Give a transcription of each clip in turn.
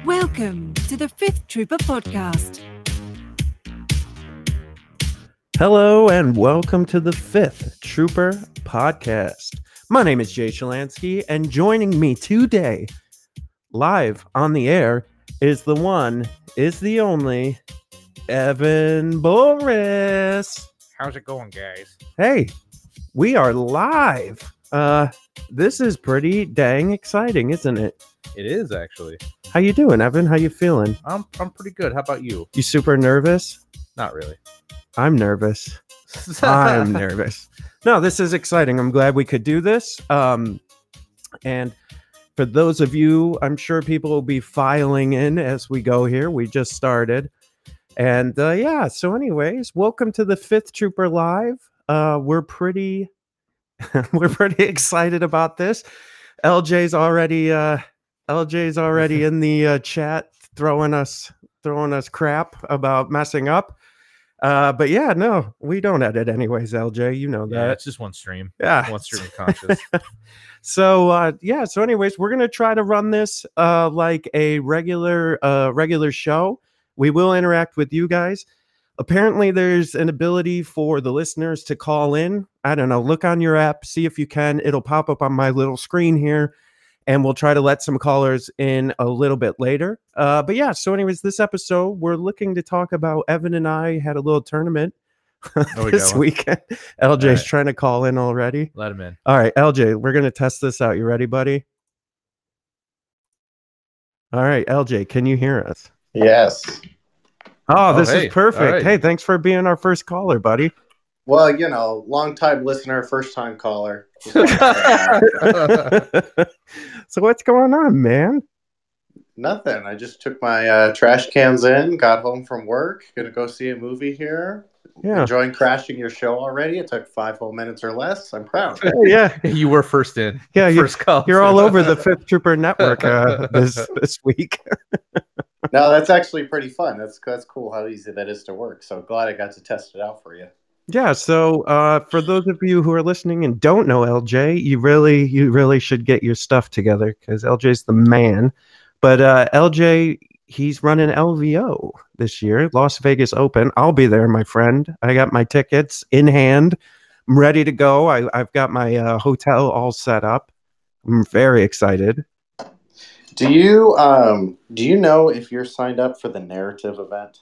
Welcome to the Fifth Trooper Podcast. Hello and welcome to the Fifth Trooper Podcast. My name is Jay Shalansky, and joining me today, live on the air, is the one, is the only, Evan Boris. How's it going, guys? Hey, we are live. This is pretty dang exciting, isn't it? It is actually. How you doing, Evan? How you feeling? I'm pretty good. How about you? You super nervous? Not really. I'm nervous. I'm nervous. No, this is exciting. I'm glad we could do this. And for those of you, I'm sure people will be filing in as we go here. We just started. And yeah, so anyways, welcome to the Fifth Trooper Live. We're pretty excited about this. LJ's already in the chat throwing us crap about messing up. But yeah, no, we don't edit anyways, LJ. You know that. Yeah, it's just one stream. Yeah. One stream of conscious. So yeah, so anyways, we're gonna try to run this like a regular show. We will interact with you guys. Apparently there's an ability for the listeners to call in. I don't know, look on your app, see if you can. It'll pop up on my little screen here, and we'll try to let some callers in a little bit later. But yeah, so anyways, this episode, we're looking to talk about Evan and I had a little tournament this weekend. LJ's right. Trying to call in already. Let him in. All right, LJ, we're going to test this out. You ready, buddy? All right, LJ, can you hear us? Yes. Oh, this is perfect. Right. Hey, thanks for being our first caller, buddy. Well, you know, long-time listener, first-time caller. So what's going on, man? Nothing. I just took my trash cans in, got home from work, gonna go see a movie here. Yeah. Enjoying crashing your show already. It took 5 whole minutes or less. I'm proud. Yeah. You were first in. Yeah, First call. You're all over the Fifth Trooper Network this week. No, that's actually pretty fun. That's cool how easy that is to work. So glad I got to test it out for you. Yeah, so for those of you who are listening and don't know LJ, you really should get your stuff together because LJ's the man. But LJ, he's running LVO this year, Las Vegas Open. I'll be there, my friend. I got my tickets in hand. I'm ready to go. I've got my hotel all set up. I'm very excited. Do you know if you're signed up for the narrative event?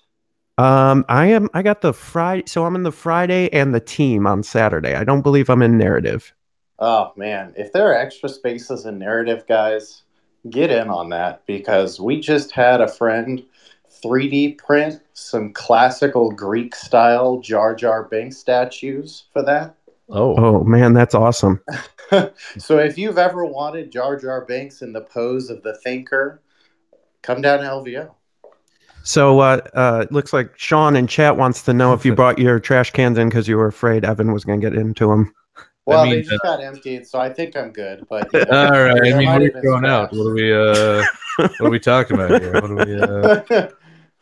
I got the Friday, so I'm in the Friday and the team on Saturday. I don't believe I'm in narrative. Oh man, if there are extra spaces in narrative, guys, get in on that because we just had a friend 3D print some classical Greek style Jar Jar Binks statues for that. Oh man, that's awesome. So if you've ever wanted Jar Jar Binks in the pose of the thinker, come down to LVO. So it looks like Sean in chat wants to know if you brought your trash cans in because you were afraid Evan was going to get into them. Well, they just got emptied, so I think I'm good. But you know, All right. I there mean, might what are have we been going out? What are we talking about here? What are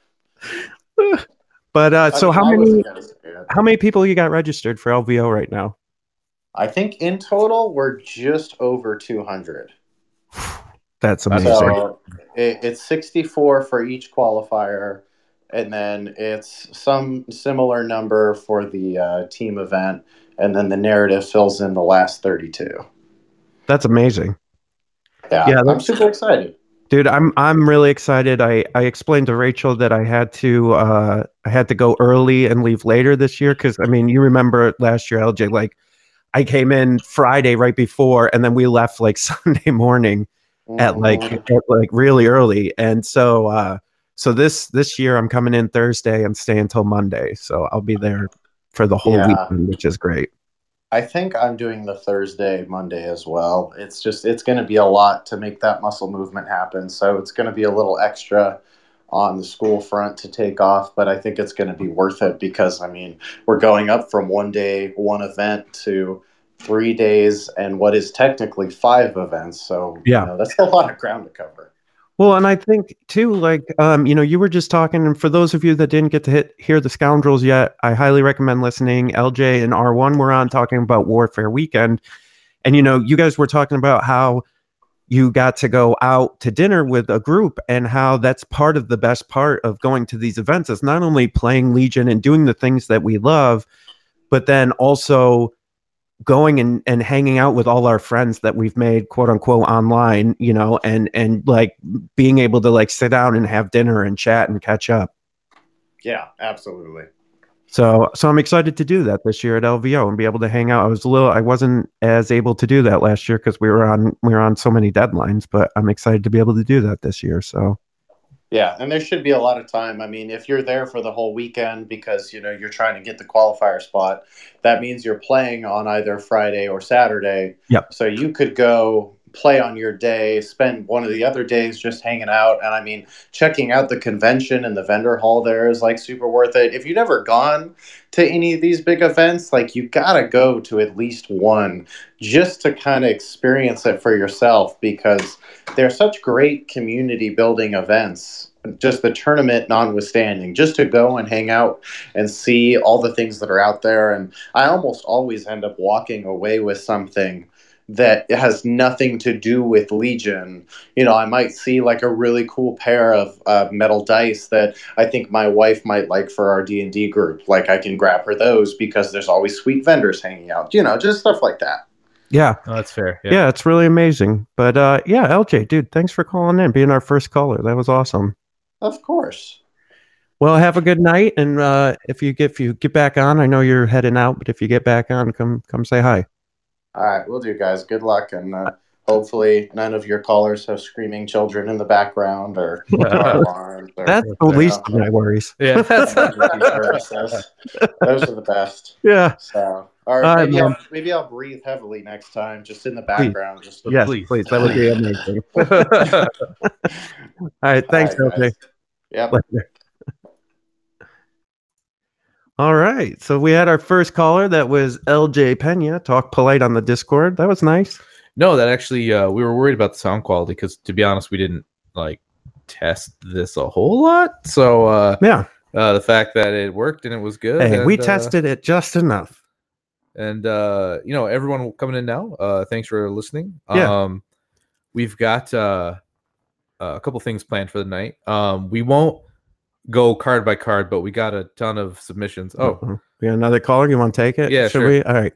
we But so I wasn't gonna say it. how many people you got registered for LVO right now? I think in total we're just over 200. That's amazing. So it's 64 for each qualifier, and then it's some similar number for the team event, and then the narrative fills in the last 32. That's amazing. Yeah, I'm super excited. Dude, I'm really excited. I explained to Rachel that I had to go early and leave later this year because I mean you remember last year, LJ, like I came in Friday right before, and then we left like Sunday morning at like really early, and so this year I'm coming in Thursday and staying till Monday, so I'll be there for the whole weekend, which is great. I think I'm doing the Thursday, Monday as well. It's going to be a lot to make that muscle movement happen. So it's going to be a little extra on the school front to take off, but I think it's going to be worth it because, I mean, we're going up from 1 day, 1 event to 3 days and what is technically 5 events. So, yeah, you know, that's a lot of ground to cover. Well, and I think too, like, you were just talking, and for those of you that didn't get to hear the Scoundrels yet, I highly recommend listening. LJ and R1 were on talking about Warfare Weekend, and you guys were talking about how you got to go out to dinner with a group, and how that's part of the best part of going to these events is not only playing Legion and doing the things that we love, but then also going and hanging out with all our friends that we've made, quote unquote, online, you know, and like being able to like sit down and have dinner and chat and catch up. Yeah, absolutely. So I'm excited to do that this year at LVO and be able to hang out. I wasn't as able to do that last year because we were on so many deadlines, but I'm excited to be able to do that this year. So yeah, and there should be a lot of time. I mean, if you're there for the whole weekend because, you know, you're trying to get the qualifier spot, that means you're playing on either Friday or Saturday. Yep. So you could go play on your day, spend one of the other days just hanging out. And I mean, checking out the convention and the vendor hall there is like super worth it. If you've never gone to any of these big events, like you gotta go to at least one just to kind of experience it for yourself, because they're such great community building events, just the tournament notwithstanding, just to go and hang out and see all the things that are out there. And I almost always end up walking away with something that has nothing to do with Legion. You know, I might see like a really cool pair of metal dice that I think my wife might like for our D&D group. Like I can grab her those because there's always sweet vendors hanging out, you know, just stuff like that. yeah. Oh, that's fair. Yeah, it's really amazing. But yeah, LJ, dude, thanks for calling in, being our first caller. That was awesome. Of course. Well, have a good night, and if you get back on, I know you're heading out, but if you get back on, come say hi. All right, we'll do, guys. Good luck, and hopefully none of your callers have screaming children in the background or car alarms. Or, That's the least of my worries. Yeah. emergency services. Those are the best. Yeah. So, all right, maybe I'll breathe heavily next time, just in the background. Just so Yes, Please. please. That would be amazing. All right, thanks, All right, LJ. guys. Yep. Later. All right, so we had our first caller. That was LJ Pena. Talk polite on the Discord. That was nice. No, that actually, we were worried about the sound quality because, to be honest, we didn't like test this a whole lot. So Yeah. The fact that it worked and it was good. Hey, and, we tested it just enough. And you know, everyone coming in now, thanks for listening. Yeah. We've got a couple things planned for the night. We won't go card by card, but we got a ton of submissions. Oh, we got another caller. You want to take it? Yeah, Should sure. we? All right.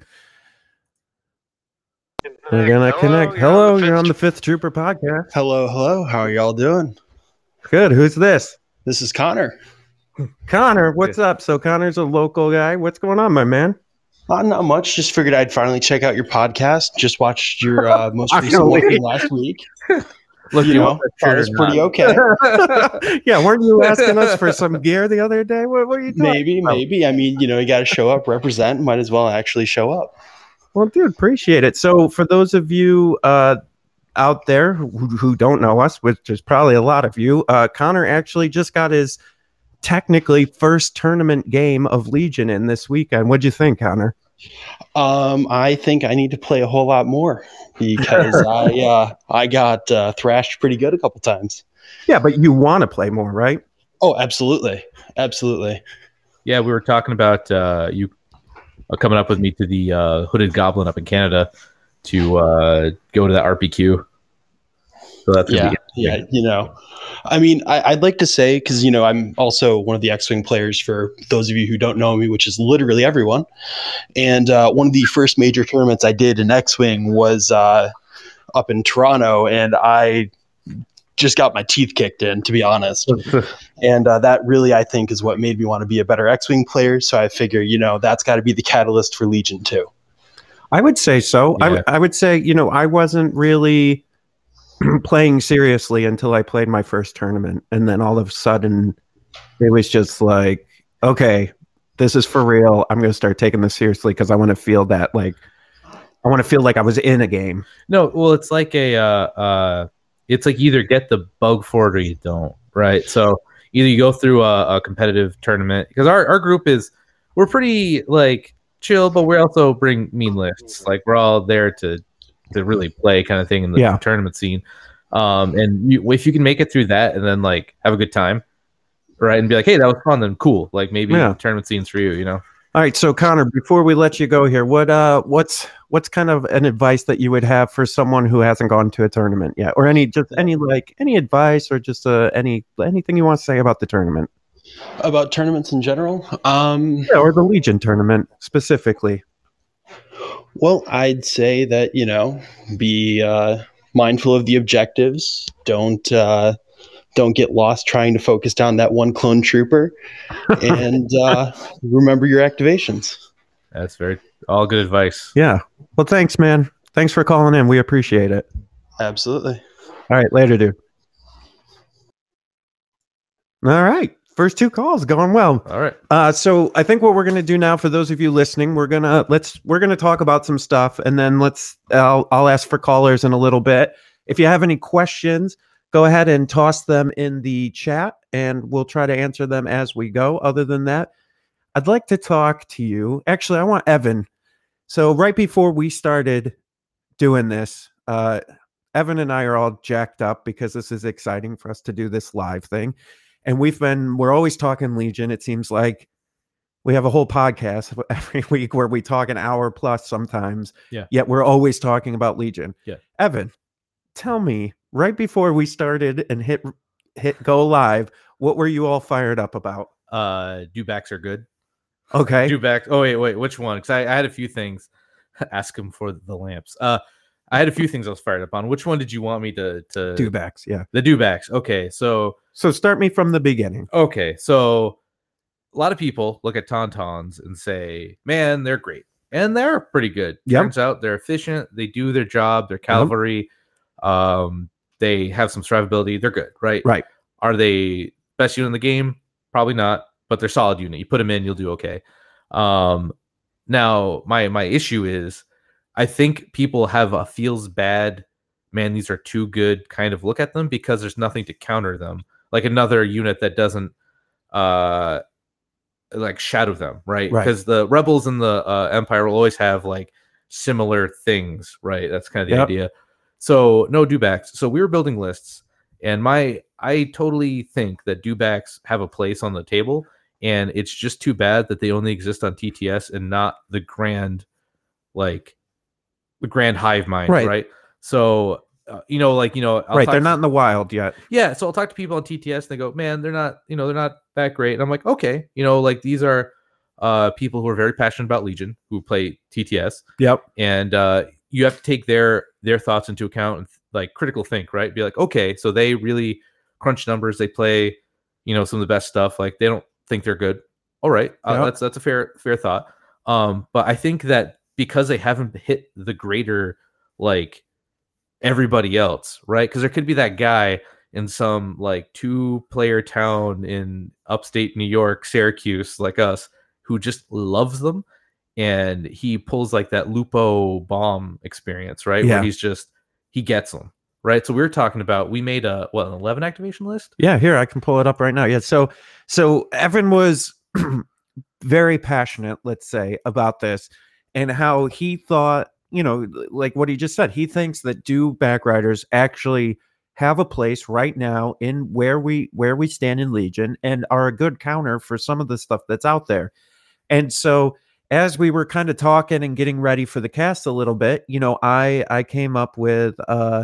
We're gonna connect. Hello, you're on the Fifth Trooper podcast. Hello. How are y'all doing? Good. Who's this? This is Connor. Connor. What's up? So Connor's a local guy. What's going on, my man? Not much. Just figured I'd finally check out your podcast. Just watched your most recent one from last week. look, You know, thought it was pretty okay. Yeah, weren't you asking us for some gear the other day? What are you doing? Maybe. I mean, you know, you got to show up, represent. Might as well actually show up. Well, dude, appreciate it. So for those of you out there who don't know us, which is probably a lot of you, Connor actually just got his technically first tournament game of Legion in this weekend. What'd you think, Connor? I think I need to play a whole lot more because I got thrashed pretty good a couple times. Yeah, but you want to play more, right? Oh, absolutely. Yeah, we were talking about you coming up with me to the Hooded Goblin up in Canada to go to that RPQ. So that's yeah. You know, I mean, I'd like to say, because, you know, I'm also one of the X-Wing players for those of you who don't know me, which is literally everyone. And one of the first major tournaments I did in X-Wing was up in Toronto, and I just got my teeth kicked in, to be honest. And that really, I think, is what made me want to be a better X-Wing player. So I figure, you know, that's got to be the catalyst for Legion too. I would say so. Yeah. I would say, you know, I wasn't really playing seriously until I played my first tournament. And then all of a sudden it was just like, okay, this is for real. I'm going to start taking this seriously because I want to feel that, like, I want to feel like I was in a game. No, well, it's like it's like either get the bug for it or you don't, right? So either you go through a competitive tournament, because our group we're pretty like chill, but we also bring mean lists. Like we're all there to really play kind of thing in the tournament scene. And if you can make it through that and then like have a good time, right, and be like, hey, that was fun, then cool. Like maybe the tournament scene's for you, you know? All right, so Connor, before we let you go here, what's kind of an advice that you would have for someone who hasn't gone to a tournament yet, or any advice, or just anything you want to say about the tournament? About tournaments in general? Yeah, or the Legion tournament specifically. Well, I'd say that, be mindful of the objectives. Don't get lost trying to focus down that one clone trooper, and remember your activations. That's all good advice. Yeah. Well, thanks, man. Thanks for calling in. We appreciate it. Absolutely. All right, later, dude. All right. First 2 calls going well. All right. So I think what we're gonna do now, for those of you listening, we're gonna talk about some stuff, and then I'll ask for callers in a little bit. If you have any questions, go ahead and toss them in the chat, and we'll try to answer them as we go. Other than that, I'd like to talk to you. Actually, I want Evan. So right before we started doing this, Evan and I are all jacked up because this is exciting for us to do this live thing. And we're always talking Legion. It seems like we have a whole podcast every week where we talk an hour plus sometimes. Yeah. Yet we're always talking about Legion. Yeah. Evan, tell me, right before we started and hit go live, what were you all fired up about? Dewbacks are good. Okay. Dewbacks. Oh wait, which one? Because I had a few things. Ask him for the lamps. I had a few things I was fired up on. Which one did you want me to Dewbacks? Yeah. The Dewbacks. Okay, so start me from the beginning. Okay, so a lot of people look at Tauntauns and say, "Man, they're great," and they're pretty good. Yep. Turns out they're efficient. They do their job. They're cavalry. They have some survivability. They're good, right? Right. Are they best unit in the game? Probably not, but they're solid unit. You put them in, you'll do okay. Now my issue is, I think people have a feels bad, man, these are too good kind of look at them because there's nothing to counter them. Like another unit that doesn't like shadow them, right? Because the rebels and the Empire will always have like similar things, right? That's kind of the idea. So no Dewbacks. So we were building lists, and I totally think that Dewbacks have a place on the table, and it's just too bad that they only exist on TTS and not the grand hive mind, right? So they're not in the wild yet. Yeah, so I'll talk to people on TTS and they go, "Man, they're not that great." And I'm like, "Okay, these are people who are very passionate about Legion who play TTS." Yep. And you have to take their thoughts into account and like critical think, right? Be like, "Okay, so they really crunch numbers, they play, some of the best stuff. Like they don't think they're good." All right. That's a fair thought. But I think that because they haven't hit the greater like everybody else, right? Because there could be that guy in some like 2-player town in upstate New York, Syracuse, like us, who just loves them, and he pulls like that Lupo bomb experience, right? Yeah. Where he gets them, right? So we were talking about, we made an 11 activation list. Yeah, here I can pull it up right now. Yeah, so Evan was very passionate, let's say, about this, and how he thought, like what he just said, he thinks that Dewback Riders actually have a place right now in where we stand in Legion and are a good counter for some of the stuff that's out there. And so as we were kind of talking and getting ready for the cast a little bit, I came up with a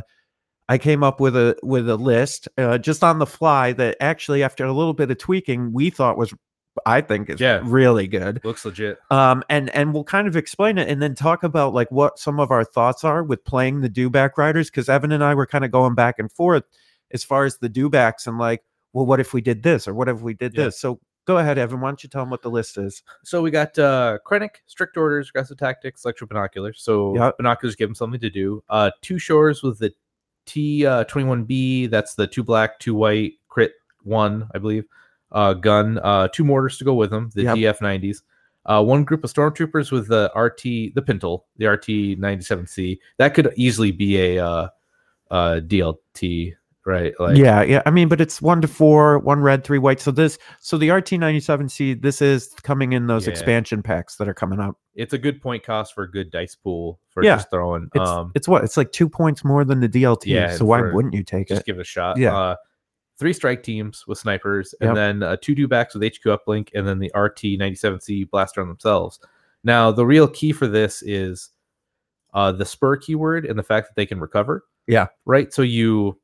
list just on the fly that actually, after a little bit of tweaking, we thought I think is really good. Looks legit. And we'll kind of explain it and then talk about like what some of our thoughts are with playing the Dewback Riders, because Evan and I were kind of going back and forth as far as the Dewbacks and like, well, what if we did this or what if we did this? So go ahead, Evan. Why don't you tell them what the list is? So we got Krennic, Strict Orders, Aggressive Tactics, Electro Binoculars. So binoculars give them something to do. 2 Shores with the T21B. That's the 2 black, 2 white, crit 1, I believe. Gun, 2 mortars to go with them, the DF90s. 1 group of stormtroopers with the Pintle, the RT97C. That could easily be a DLT, right? Like, yeah. I mean, but it's 1 to 4, 1 red, 3 white. So the RT97C, this is coming in those expansion packs that are coming up. It's a good point cost for a good dice pool for just throwing. It's like 2 points more than the DLT. So why wouldn't you take it? Just give it a shot. Yeah. 3 strike teams with snipers, and Yep. then 2 dewbacks with HQ uplink, and then the RT-97C blaster on themselves. Now, the real key for this is the spur keyword and the fact that they can recover. Yeah. Right. So you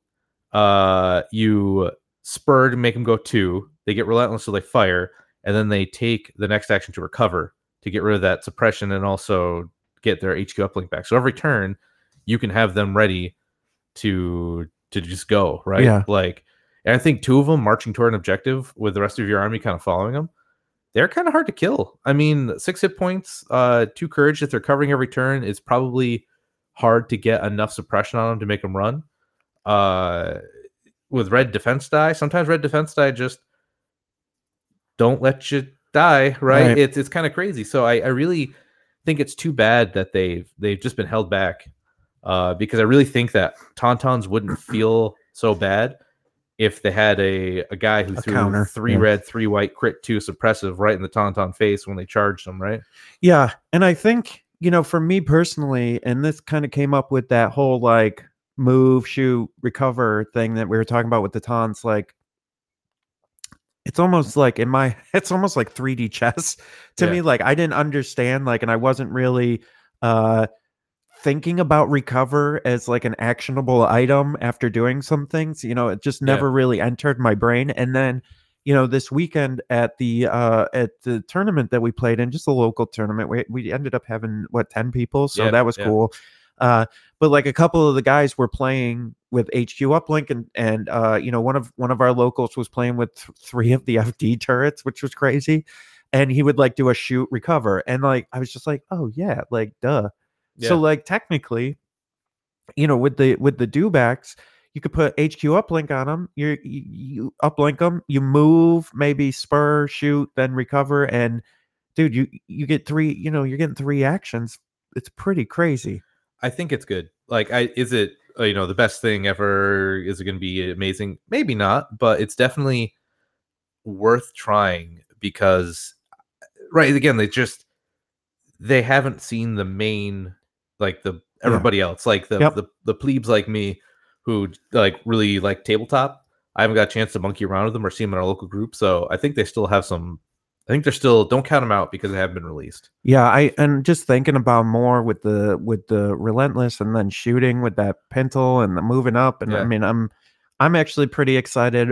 spur to make them go 2. They get relentless, so they fire, and then they take the next action to recover to get rid of that suppression and also get their HQ uplink back. So every turn, you can have them ready to just go, right? Yeah. Like, and I think 2 of them marching toward an objective with the rest of your army kind of following them. They're kind of hard to kill. I mean, 6 hit points, 2 courage if they're covering every turn. It's probably hard to get enough suppression on them to make them run. With red defense die, sometimes red defense die just don't let you die, right? It's kind of crazy. So I really think it's too bad that they've just been held back, because I really think that Tauntauns wouldn't feel so bad if they had a guy who threw counter. 3 red, 3 white, crit 2 suppressive right in the Tauntaun face when they charged them, right? Yeah. And I think, for me personally, and this kind of came up with that whole like move, shoot, recover thing that we were talking about with the taunts, like it's almost like it's almost like 3D chess to me. Like I didn't understand, like, and I wasn't really thinking about recover as like an actionable item after doing some things. It just never really entered my brain. And then, this weekend at the tournament that we played in, just a local tournament, we ended up having 10 people, so that was cool. But like a couple of the guys were playing with HQ uplink, and one of our locals was playing with 3 of the FD turrets, which was crazy. And he would like do a shoot recover, and like I was just like, oh yeah, like duh. Yeah. So like technically, with the dewbacks, you could put HQ uplink on them. You uplink them, you move, maybe spur, shoot, then recover, and dude, you get 3. You're getting 3 actions. It's pretty crazy. I think it's good. Like, is it the best thing ever? Is it going to be amazing? Maybe not, but it's definitely worth trying because, right? Again, they haven't seen the main, like everybody else, like the plebes like me who like really like tabletop. I haven't got a chance to monkey around with them or see them in our local group, so I think they still have some. I think they're still, don't count them out because they haven't been released. Yeah, and just thinking about more with the relentless and then shooting with that pintle and the moving up, and I mean I'm actually pretty excited.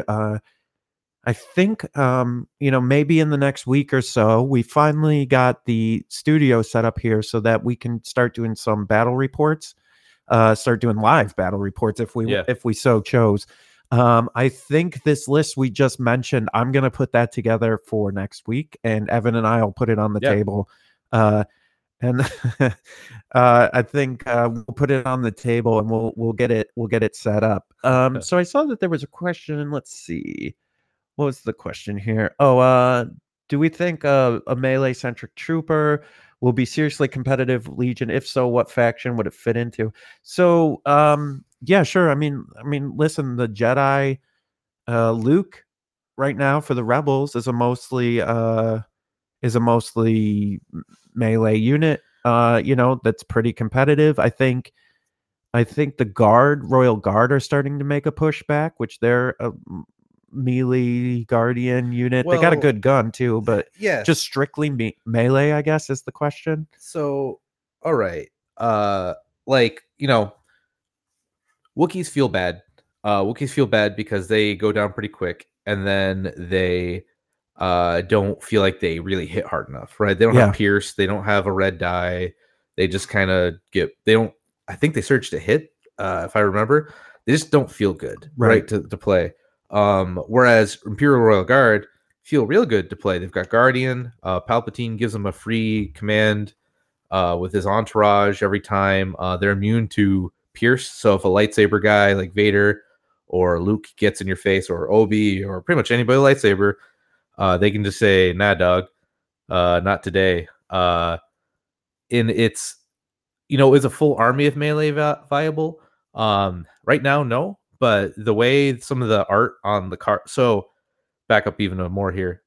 I think maybe in the next week or so we finally got the studio set up here so that we can start doing some battle reports, start doing live battle reports if we so chose. I think this list we just mentioned, I'm going to put that together for next week, and Evan and I will put it on the table. And I think we'll put it on the table and we'll get it set up. So I saw that there was a question. Let's see. What was the question here? Do we think a melee centric trooper will be seriously competitive Legion? If so, what faction would it fit into? So, yeah, sure. I mean, listen, the Jedi, Luke, right now for the Rebels is a mostly melee unit. That's pretty competitive. I think the Royal Guard are starting to make a pushback, which they're a melee Guardian unit. They got a good gun too, but just strictly melee, I guess, is the question. So, all right, Wookiees feel bad. Wookiees feel bad because they go down pretty quick, and then they don't feel like they really hit hard enough, right? They don't have Pierce. They don't have a red die. They just kind of I think they surge to hit, if I remember. They just don't feel good, right, to play. Whereas Imperial Royal Guard feel real good to play. They've got Guardian. Palpatine gives them a free command with his entourage every time. They're immune to Pierce. So if a lightsaber guy like Vader or Luke gets in your face, or Obi, or pretty much anybody with a lightsaber, they can just say, nah, dog, not today. And it's, is a full army of melee viable? Right now, no. But the way some of the art on the card, so back up even more here.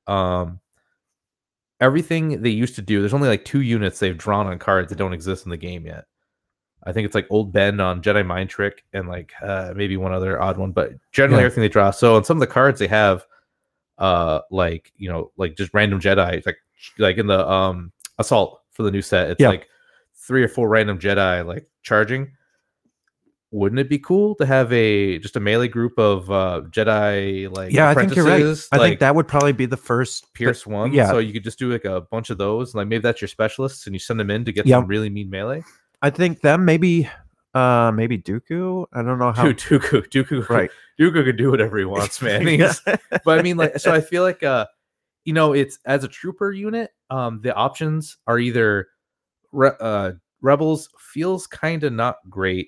Everything they used to do, there's only like 2 units they've drawn on cards that don't exist in the game yet. I think it's like Old Ben on Jedi Mind Trick and like maybe one other odd one, but generally Yeah. everything they draw. So on some of the cards they have like just random Jedi, like in the Assault for the new set, it's like 3 or 4 random Jedi like charging. Wouldn't it be cool to have just a melee group of Jedi like I think you're right. I like think that would probably be the first Pierce one. Yeah. So you could just do like a bunch of those, like maybe that's your specialists, and you send them in to get some really mean melee. I think them maybe Dooku. I don't know how. Dooku, right? Dooku can do whatever he wants, man. But I mean, like, so I feel like it's as a trooper unit, the options are either Rebels feels kind of not great.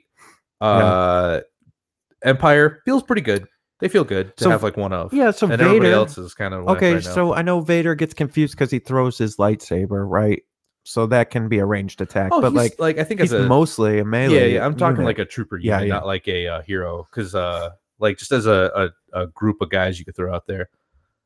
Empire feels pretty good. They feel good to have like one of. Yeah, so and Vader, everybody else is kind of okay. Right now. So I know Vader gets confused because he throws his lightsaber, right? So that can be a ranged attack. But like I think he's mostly a melee. Yeah, I'm talking unit. like a trooper unit, not like a hero. Because like just as a group of guys you could throw out there.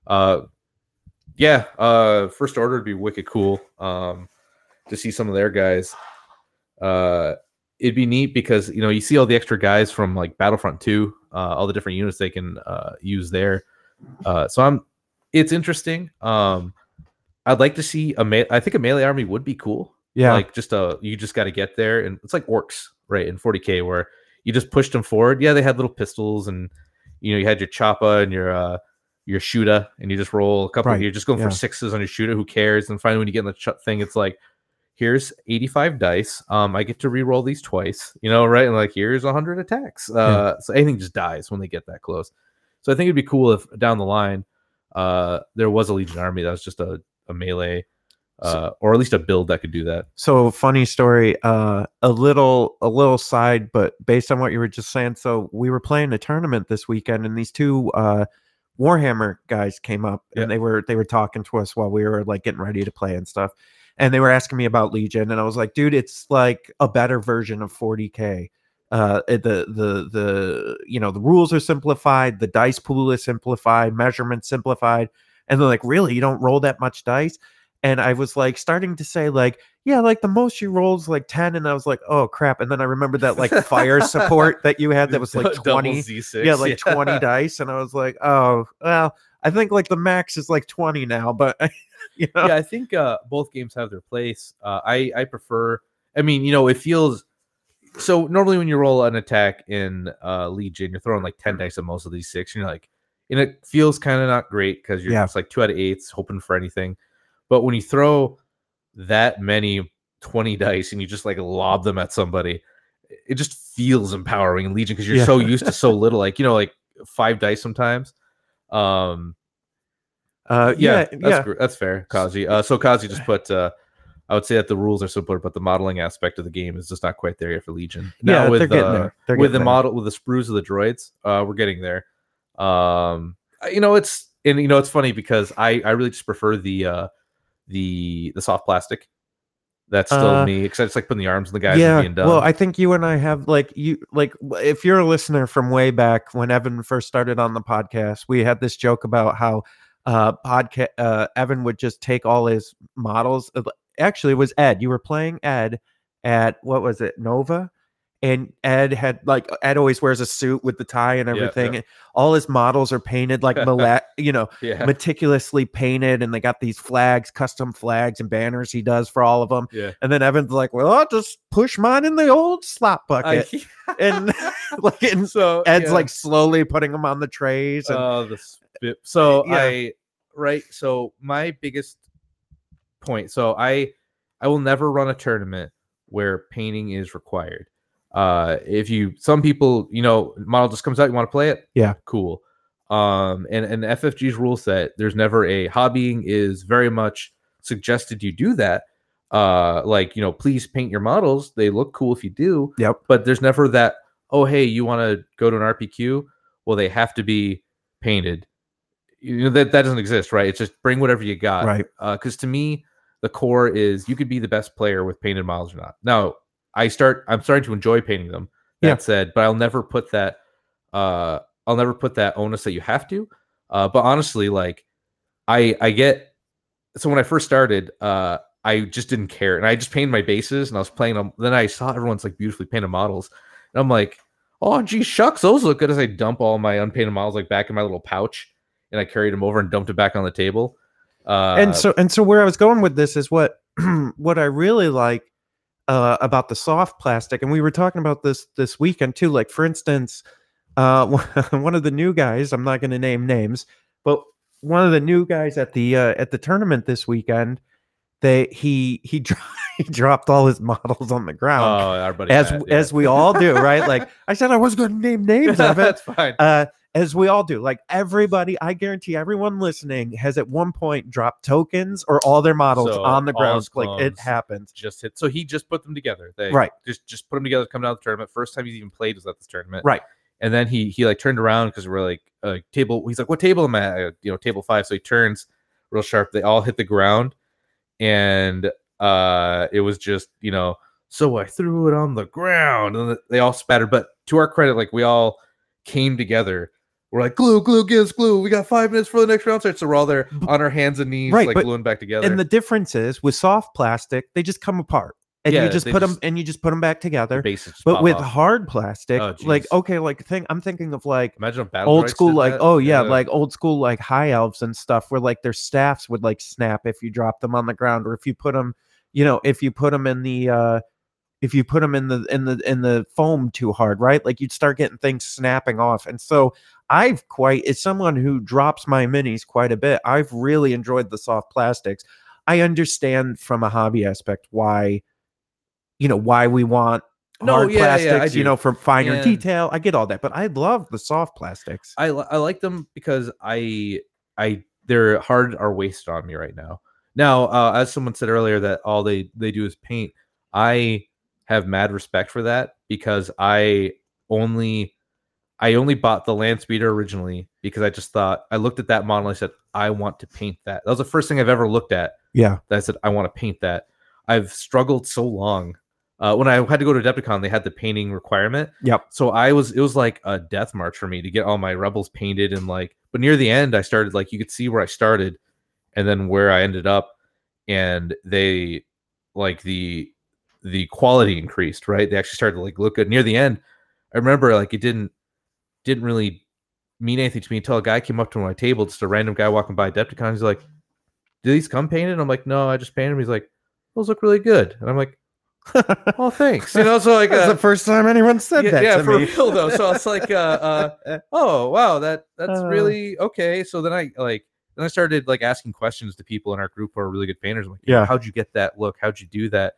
First Order would be wicked cool. To see some of their guys. It'd be neat because you see all the extra guys from like Battlefront 2, all the different units they can use there. It's interesting. I'd like to see I think a melee army would be cool. Yeah, like you just got to get there, and it's like orcs, right? In 40K, where you just pushed them forward. Yeah, they had little pistols, and you had your choppa and your shooter, and you just roll a couple. Right. You're just going for sixes on your shooter. Who cares? And finally, when you get in the thing, it's like, here's 85 dice. I get to re-roll these twice, right? And like, here's 100 attacks. So anything just dies when they get that close. So I think it'd be cool if down the line, there was a Legion army that was just a melee, or at least a build that could do that. So funny story, a little side, but based on what you were just saying. So we were playing a tournament this weekend, and these two Warhammer guys came up, and they were talking to us while we were like getting ready to play and stuff. And they were asking me about Legion, and I was like, dude, it's like a better version of 40K. The rules are simplified, the dice pool is simplified, measurements simplified. And they're like, really? You don't roll that much dice? And I was like starting to say like, yeah, like the most you roll is like 10. And I was like, oh crap. And then I remembered that like fire support that you had that was like 20. Yeah, like 20 dice. And I was like, oh, well, I think like the max is like 20 now, but Yeah, I think both games have their place. I prefer, it feels so normally when you roll an attack in Legion, you're throwing like 10 dice at most of these 6, and you're like, and it feels kind of not great because you're just like 2 out of 8s hoping for anything. But when you throw that many 20 dice and you just like lob them at somebody, it just feels empowering in Legion because you're so used to so little, like 5 dice sometimes. That's fair, Kazi. So Kazi just put I would say that the rules are simpler, but the modeling aspect of the game is just not quite there yet for Legion. Now with they're getting there. With the model, with the sprues of the droids, we're getting there. It's funny because I really just prefer the soft plastic. That's still me, because I just like putting the arms on the guys and being done. Well, I think you and I have if you're a listener from way back when Evan first started on the podcast, we had this joke about how Evan would just take all his models. Actually, it was Ed. You were playing Ed at, what was it, Nova? And Ed always wears a suit with the tie and everything. Yeah. All his models are painted like meticulously painted, and they got these flags, custom flags and banners he does for all of them. Yeah. And then Evan's like, "Well, I'll just push mine in the old slot bucket." And so Ed's like slowly putting them on the trays. And, so my biggest point. So I will never run a tournament where painting is required. Some people, model just comes out, you want to play it? Yeah. Cool. And FFG's rule set, there's never a hobbying is very much suggested you do that. Please paint your models. They look cool if you do. Yep. But there's never that, oh, hey, you want to go to an RPQ? Well, they have to be painted. That doesn't exist, right? It's just bring whatever you got. Right. Because to me, the core is you could be the best player with painted models or not. Now, I'm starting to enjoy painting them. That said, but I'll never put that onus that you have to. But honestly, like I get, so when I first started, I just didn't care, and I just painted my bases, and I was playing them. Then I saw everyone's like beautifully painted models, and I'm like, oh gee shucks, those look good. As I dump all my unpainted models like back in my little pouch, and I carried them over and dumped it back on the table. And so where I was going with this is what what I really like about the soft plastic, and we were talking about this weekend too. Like for instance, one of the new guys, I'm not going to name names, but one of the new guys at the tournament this weekend, he dropped all his models on the ground. Oh, our buddy as we all do, right? Like I said, I was going to name names of it. That's fine. As we all do, like everybody, I guarantee everyone listening has at one point dropped tokens or all their models So on the all his ground. Like it clones happens. Just hit. So he just put them together. They Right. Just put them together. Come down to the tournament. First time he's even played was at this tournament. Right. And then he like turned around because we're like table. He's like, what table am I at? Table 5. So he turns real sharp. They all hit the ground, and it was just So I threw it on the ground, and they all spattered. But to our credit, like we all came together. We're like, glue, give us glue. We got 5 minutes for the next round start. So we're all there on our hands and knees, Right, like but- gluing back together. And the difference is with soft plastic, they just come apart, and Yeah, you just they put them just- and you just put them back The together. bases just But pop with off. hard plastic, Oh, like geez. okay, like I'm thinking of like Imagine if Battle old Droids school, did like that. like old school, like high elves and stuff, where like their staffs would like snap if you drop them on the ground, or if you put them, if you put them in the if you put them in the foam too hard, right? Like you'd start getting things snapping off. And so as someone who drops my minis quite a bit, I've really enjoyed the soft plastics. I understand from a hobby aspect why we want hard plastics, I do. for finer And- detail. I get all that, but I love the soft plastics. I like them because they're hard are wasted on me right now. Now, as someone said earlier, that all they do is paint. I have mad respect for that because I only bought the Land Speeder originally because I just thought, I looked at that model and I said, I want to paint that. That was the first thing I've ever looked at. Yeah. That I said, I want to paint that. I've struggled so long. When I had to go to Adepticon, they had the painting requirement. Yep. So it was like a death march for me to get all my rebels painted, and but near the end I started, like, you could see where I started and then where I ended up, and they like the quality increased, right? They actually started to look good. Near the end, I remember it didn't really mean anything to me until a guy came up to my table, just a random guy walking by Adepticon. He's like, "Do these come painted?" I'm like, "No, I just painted them." He's like, "Those look really good," and I'm like, "Oh, thanks." So That's the first time anyone said that yeah, to for me. real though. So it's like, oh wow, that's really okay. So then I started asking questions to people in our group who are really good painters. I'm like, Yeah. how'd you get that look? How'd you do that?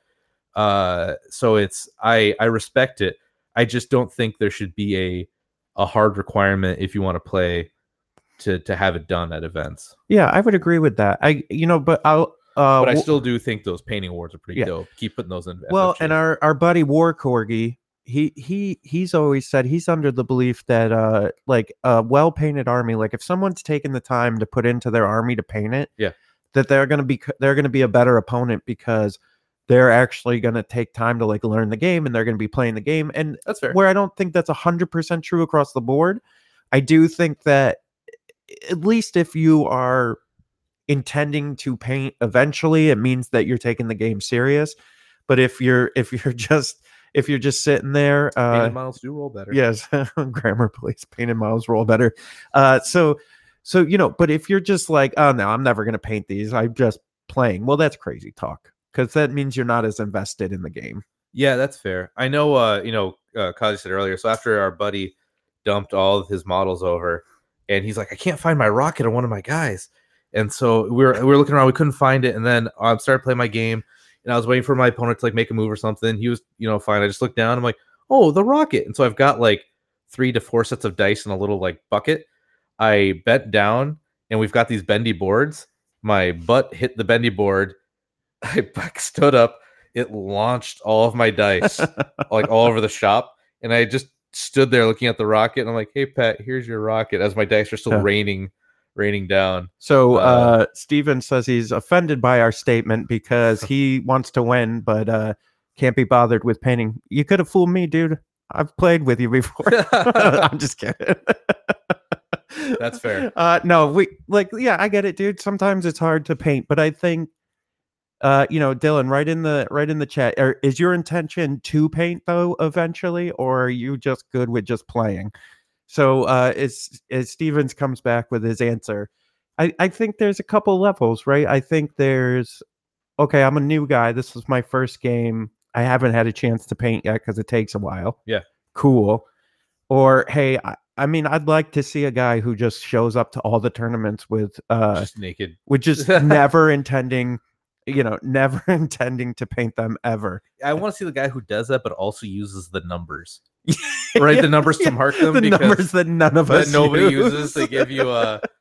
So it's I respect it. I just don't think there should be a hard requirement if you want to play to have it done at events. Yeah, I would agree with that. But I'll But I still do think those painting awards are pretty Yeah. dope. Keep putting those in. well, FFG. and our buddy War Corgi, he's always said he's under the belief that a well painted army, like if someone's taken the time to put into their army to paint it, Yeah. that they're gonna be a better opponent because they're actually gonna take time to learn the game, and they're gonna be playing the game. And that's fair. where I don't think that's 100% true across the board, I do think that at least if you are intending to paint eventually, it means that you're taking the game serious. But if you're just sitting there, Painted models do roll better. yes, grammar please, painted models roll better. So but if you're just like, oh no, I'm never gonna paint these, I'm just playing, well, that's crazy talk, because that means you're not as invested in the game. Yeah, that's fair. I know, Kazi said earlier, so after our buddy dumped all of his models over, and he's like, I can't find my rocket on one of my guys. And so we were looking around, we couldn't find it. And then I started playing my game, and I was waiting for my opponent to make a move or something. He was, fine. I just looked down. I'm like, oh, the rocket. And so I've got 3 to 4 sets of dice in a little bucket. I bent down, and we've got these bendy boards. My butt hit the bendy board. I stood up. It launched all of my dice all over the shop. And I just stood there looking at the rocket. And I'm like, hey, Pat, here's your rocket, as my dice are still raining down. So Steven says he's offended by our statement because he wants to win, but can't be bothered with painting. You could have fooled me, dude. I've played with you before. I'm just kidding. That's fair. No, I get it, dude. Sometimes it's hard to paint, but I think Dylan, right in the chat. Is your intention to paint though eventually, or are you just good with just playing? So as Stevens comes back with his answer, I think there's a couple levels, right? I think there's okay, I'm a new guy. This was my first game. I haven't had a chance to paint yet because it takes a while. Yeah. Cool. Or hey, I mean, I'd like to see a guy who just shows up to all the tournaments with just naked, with just never intending to paint them ever. I want to see the guy who does that, but also uses the numbers, right? The numbers to mark them, the because numbers that nobody uses. They give you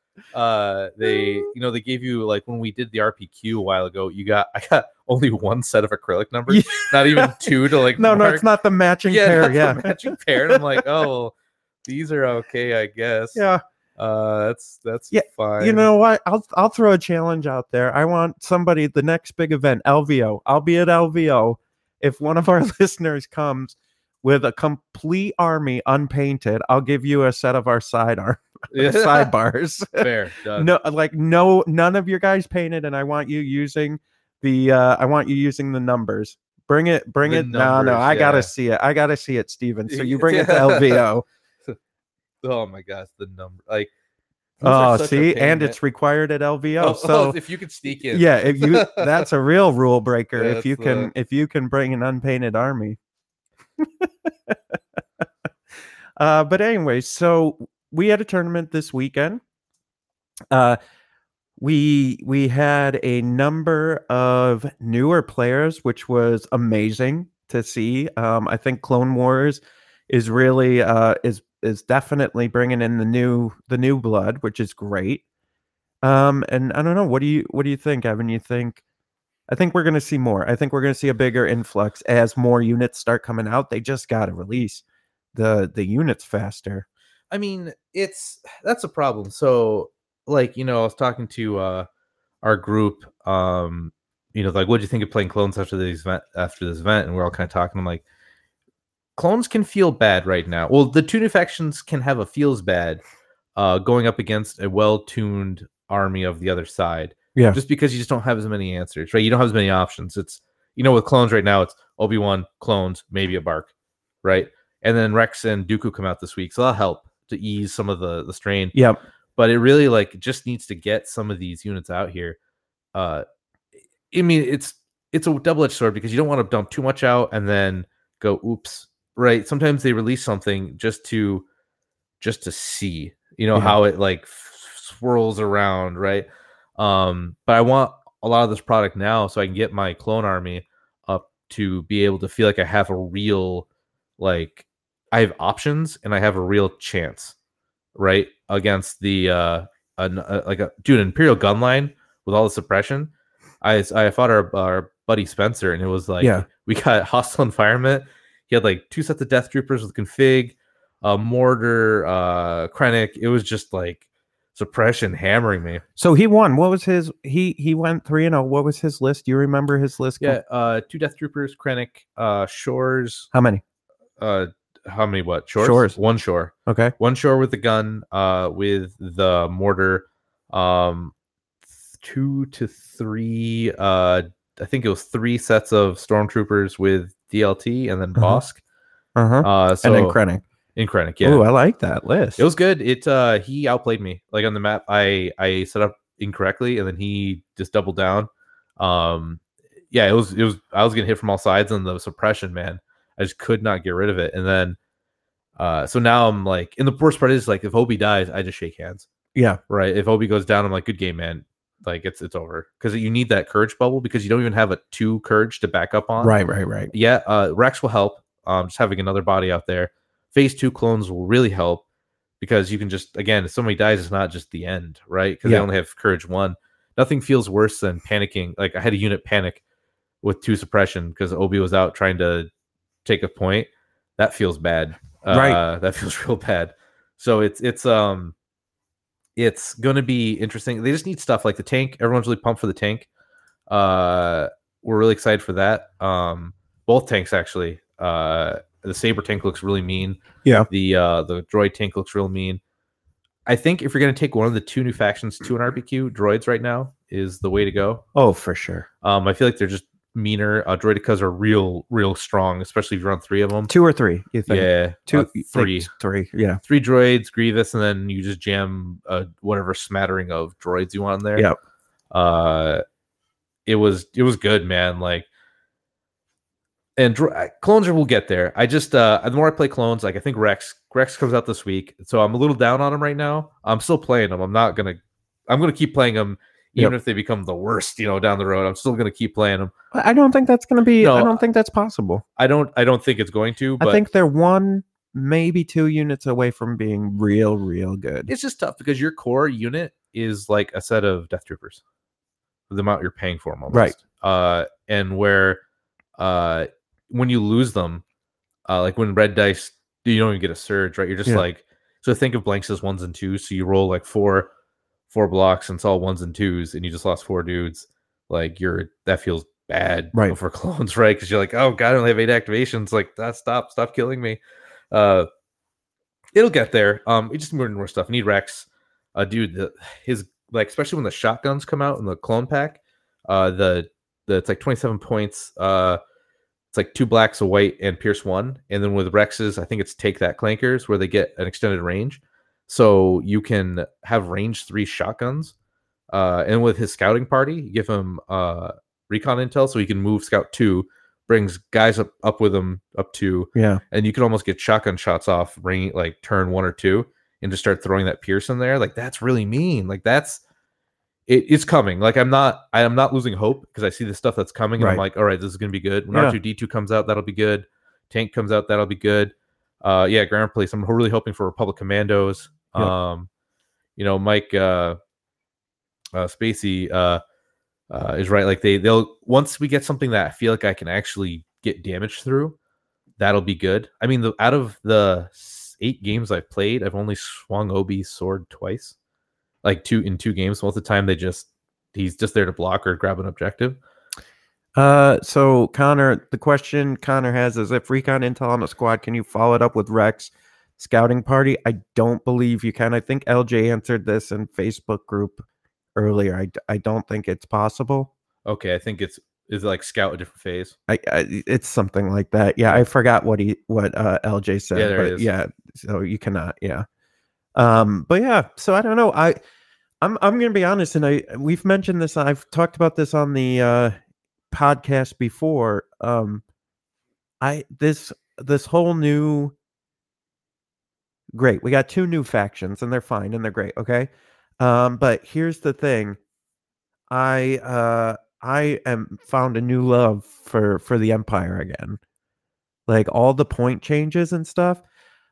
they gave you, like, when we did the RPQ a while ago, I got only one set of acrylic numbers, not even two to like. No, it's not the matching pair. The matching pair. And I'm like, oh, well, these are okay, I guess. Yeah. That's fine. You know what? I'll throw a challenge out there. I want somebody the next big event, LVO. I'll be at LVO. If one of our listeners comes with a complete army unpainted, I'll give you a set of our sidebars. Fair. Done. None of your guys painted, and I want you using the numbers. Bring it. Numbers, no, I gotta see it, Steven. So you bring it to LVO. Oh my gosh, the number, like, see, and it's required at LVO. So if you could sneak in, that's a real rule breaker. If you can bring an unpainted army. But anyway, so we had a tournament this weekend. We had a number of newer players, which was amazing to see. I think Clone Wars is really is definitely bringing in the new blood, which is great. And I don't know, what do you think, Evan? I think we're going to see more. I think we're going to see a bigger influx as more units start coming out. They just got to release the units faster. I mean, that's a problem. So, like, I was talking to our group, like, what do you think of playing clones after this event? And we're all kind of talking. I'm like, clones can feel bad right now. Well, the two new factions can have a feels bad going up against a well-tuned army of the other side. Yeah. Just because you just don't have as many answers, right? You don't have as many options. It's, with clones right now, it's Obi-Wan, clones, maybe a Bark, right? And then Rex and Dooku come out this week, so that'll help to ease some of the strain. Yep. But it really, just needs to get some of these units out here. I mean, it's a double-edged sword, because you don't want to dump too much out and then go, oops, right? Sometimes they release something just to see, how it swirls around, right? But I want a lot of this product now so I can get my clone army up to be able to feel like I have a real, I have options and I have a real chance, right? Against the an Imperial gun line with all the suppression. I fought our buddy Spencer, and it was we got hostile environment. He had 2 sets of death troopers with config, mortar, Krennic. It was just suppression hammering me. So he won. What was his? He went 3-0. What was his list? Do you remember his list? Yeah, 2 death troopers, Krennic, shores. How many? How many? What shores? Shores. 1 shore. Okay. 1 shore with the gun. With the mortar. 2 to 3. I think it was 3 sets of stormtroopers with DLT, and then Bosk. So, and then Krennic. In Krennic, yeah. Oh, I like that list. It was good. He outplayed me. On the map, I set up incorrectly, and then he just doubled down. It was. I was getting hit from all sides, and the suppression, man, I just could not get rid of it. And then, so now I'm and the worst part is if Obi dies, I just shake hands. Yeah. Right. If Obi goes down, I'm like, good game, man. It's over, because you need that courage bubble, because you don't even have a 2 courage to back up on. Right. Yeah. Rex will help. Just having another body out there. Phase 2 clones will really help, because you can just, again, if somebody dies, it's not just the end, right? Because they only have courage 1. Nothing feels worse than panicking. I had a unit panic with 2 suppression because Obi was out trying to take a point. That feels bad. Right. That feels real bad. So it's going to be interesting. They just need stuff like the tank. Everyone's really pumped for the tank. We're really excited for that. Both tanks, actually. The Saber tank looks really mean. Yeah. The droid tank looks real mean. I think if you're going to take one of the two new factions to an RPQ, droids right now is the way to go. Oh, for sure. I feel like they're just meaner. Droidicas are real strong, especially if you run 3 of them. 2 or 3, you think? Yeah, 2, 3. 3. Yeah. 3 droids, Grievous, and then you just jam whatever smattering of droids you want in there. Yep. It was good, man. Like, and clones will get there. I just the more I play clones, like I think Rex comes out this week, so I'm a little down on him right now. I'm still playing them. I'm gonna keep playing them, even if they become the worst, down the road. I'm still gonna keep playing them. I don't think that's gonna be. No, I don't think that's possible. I don't think it's going to. But I think they're 1, maybe 2 units away from being real good. It's just tough because your core unit is like a set of Death Troopers, the amount you're paying for them, almost. Right? And where when you lose them, like when red dice, you don't even get a surge, right? You're just like, so think of blanks as 1s and 2s. So you roll like four blocks and it's all 1s and 2s, and you just lost 4 dudes. Like that feels bad, right, for clones, right? Because you're like, oh god, I only have 8 activations. Like that, stop killing me. It'll get there. We just need more stuff. Need Rex, dude. His like, especially when the shotguns come out in the clone pack, it's like 27 points. It's like 2 blacks, a white, and Pierce 1. And then with Rex's, I think it's Take That Clankers, where they get an extended range. So you can have range 3 shotguns. And with his scouting party, you give him recon intel, so he can move scout 2, brings guys up with him up 2. Yeah. And you can almost get shotgun shots off like turn 1 or 2 and just start throwing that Pierce in there. Like, that's really mean. Like, it's coming. Like, I am not losing hope because I see the stuff that's coming, and I'm like, all right, this is gonna be good. When R2D2 comes out, that'll be good. Tank comes out, that'll be good. Ground police. I'm really hoping for Republic Commandos. Yep. Mike Spacey is right. Like they'll once we get something that I feel like I can actually get damage through, that'll be good. I mean, out of the 8 games I've played, I've only swung Obi's sword twice. Like 2 games. Most of the time he's just there to block or grab an objective. So Connor, the question Connor has is, if recon intel on a squad, can you follow it up with Rex scouting party? I don't believe you can. I think LJ answered this in Facebook group earlier. I don't think it's possible. Okay, I think is it like scout a different phase? It's something like that. Yeah, I forgot what LJ said. Yeah, there it is. Yeah, so you cannot. Yeah. But yeah, so I don't know. I'm gonna be honest, and we've mentioned this. I've talked about this on the podcast before. This whole new great. We got 2 new factions, and they're fine and they're great. Okay, but here's the thing. I am found a new love for the Empire again. Like, all the point changes and stuff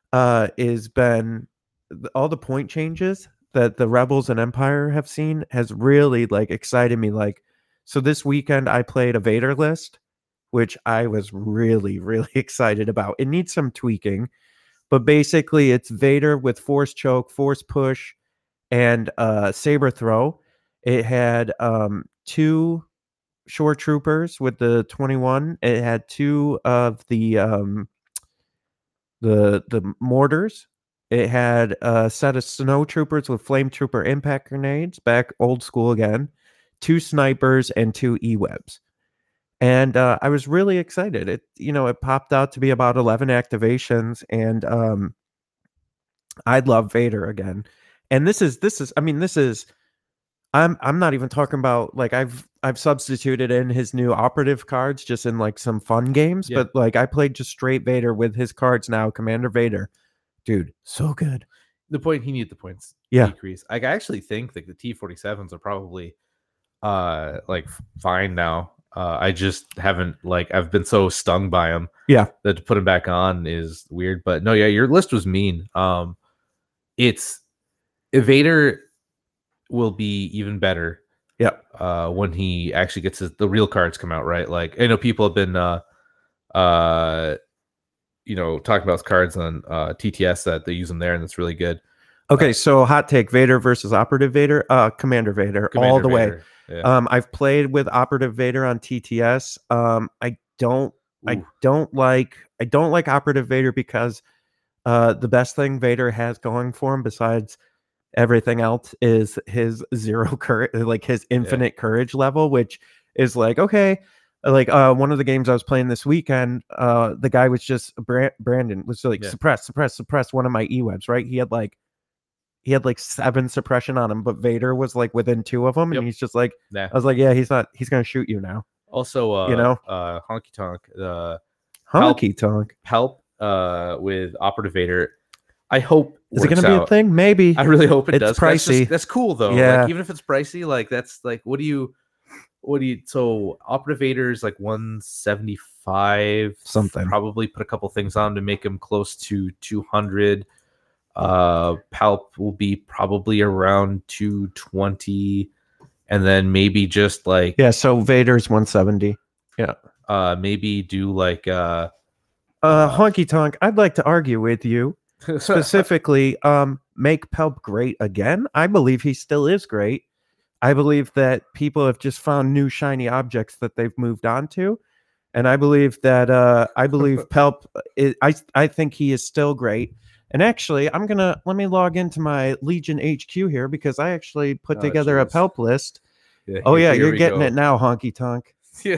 all the point changes that the Rebels and Empire have seen has really like excited me. Like, so this weekend I played a Vader list, which I was really excited about. It needs some tweaking, but basically it's Vader with Force Choke, Force Push, and Saber Throw. It had 2 Shore Troopers with the 21. It had 2 of the mortars. It had a set of Snow Troopers with Flame Trooper impact grenades, back old school again, 2 snipers, and 2 E-webs. And I was really excited. It popped out to be about 11 activations, and I'd love Vader again. And this is I'm not even talking about, like, I've substituted in his new operative cards just in like some fun games, but like I played just straight Vader with his cards now, Commander Vader. Dude, so good. He needed the points decrease. I actually think that the T-47s are probably like fine now. I just haven't, like, I've been so stung by them. Yeah, that to put him back on is weird. But no, your list was mean. Vader will be even better. Yeah. When he actually gets the real cards come out, right? Like, I know people have been talking about cards on TTS that they use them there, and it's really good. Okay, so hot take: Vader versus Operative Vader, Commander Vader, all the way. Yeah. I've played with Operative Vader on TTS. I don't like Operative Vader because the best thing Vader has going for him, besides Everything else is his zero courage, like his infinite courage level, which is like, okay, like one of the games I was playing this weekend, the guy was just Brandon was like suppress one of my E-webs, right? He had like 7 suppression on him, but Vader was like within 2 of them, and he's just like, I was like, yeah, he's gonna shoot you now. Also, Honky Tonk, Honky Tonk, help with Operative Vader. I hope is it gonna be a thing? Maybe. I really hope it does. Pricey. That's cool though. Yeah. Like, even if it's pricey, like that's like, what do you? So Operative Vader is like 175 something. Probably put a couple things on to make him close to 200. Palp will be probably around 220, and then maybe just like so Vader's 170. Maybe do like Honky Tonk, I'd like to argue with you. Specifically, make Palp great again. I believe he still is great. I believe that people have just found new shiny objects that they've moved on to, and I believe that Palp I think he is still great. And actually, let me log into my Legion HQ here, because I actually put together a Palp list. You're getting it now, Honky Tonk.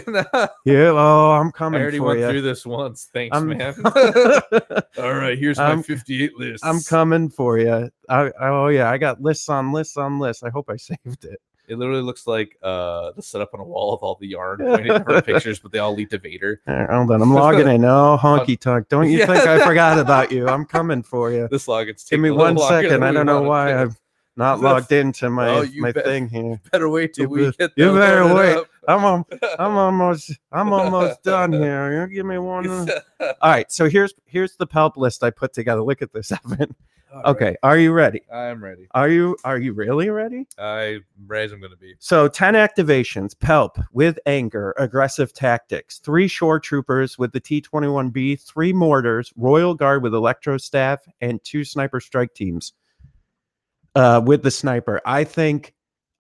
I'm coming. I already for went you. through this once. Thanks, man. All right, here's my 58 list. I'm coming for you. I got lists on lists on lists. I hope I saved it. It literally looks like the setup on a wall with all the yarn pointing at different pictures, but they all lead to Vader. Hold on, I'm logging in. Oh, Honky Tonk, don't you think I forgot about you? I'm coming for you. This login's give me 1 second. I don't know why I'm not logged into my thing here. Better wait till we get. You better wait. I'm almost done here. You give me one. All right, so here's the Palp list I put together. Look at this, Evan. Okay, right. Are you ready? I'm ready. Are you really ready? I'm ready as I'm going to be. So 10 activations, Palp with anger, aggressive tactics, 3 shore troopers with the T-21B, 3 mortars, Royal Guard with electro staff, and 2 sniper strike teams with the sniper. I think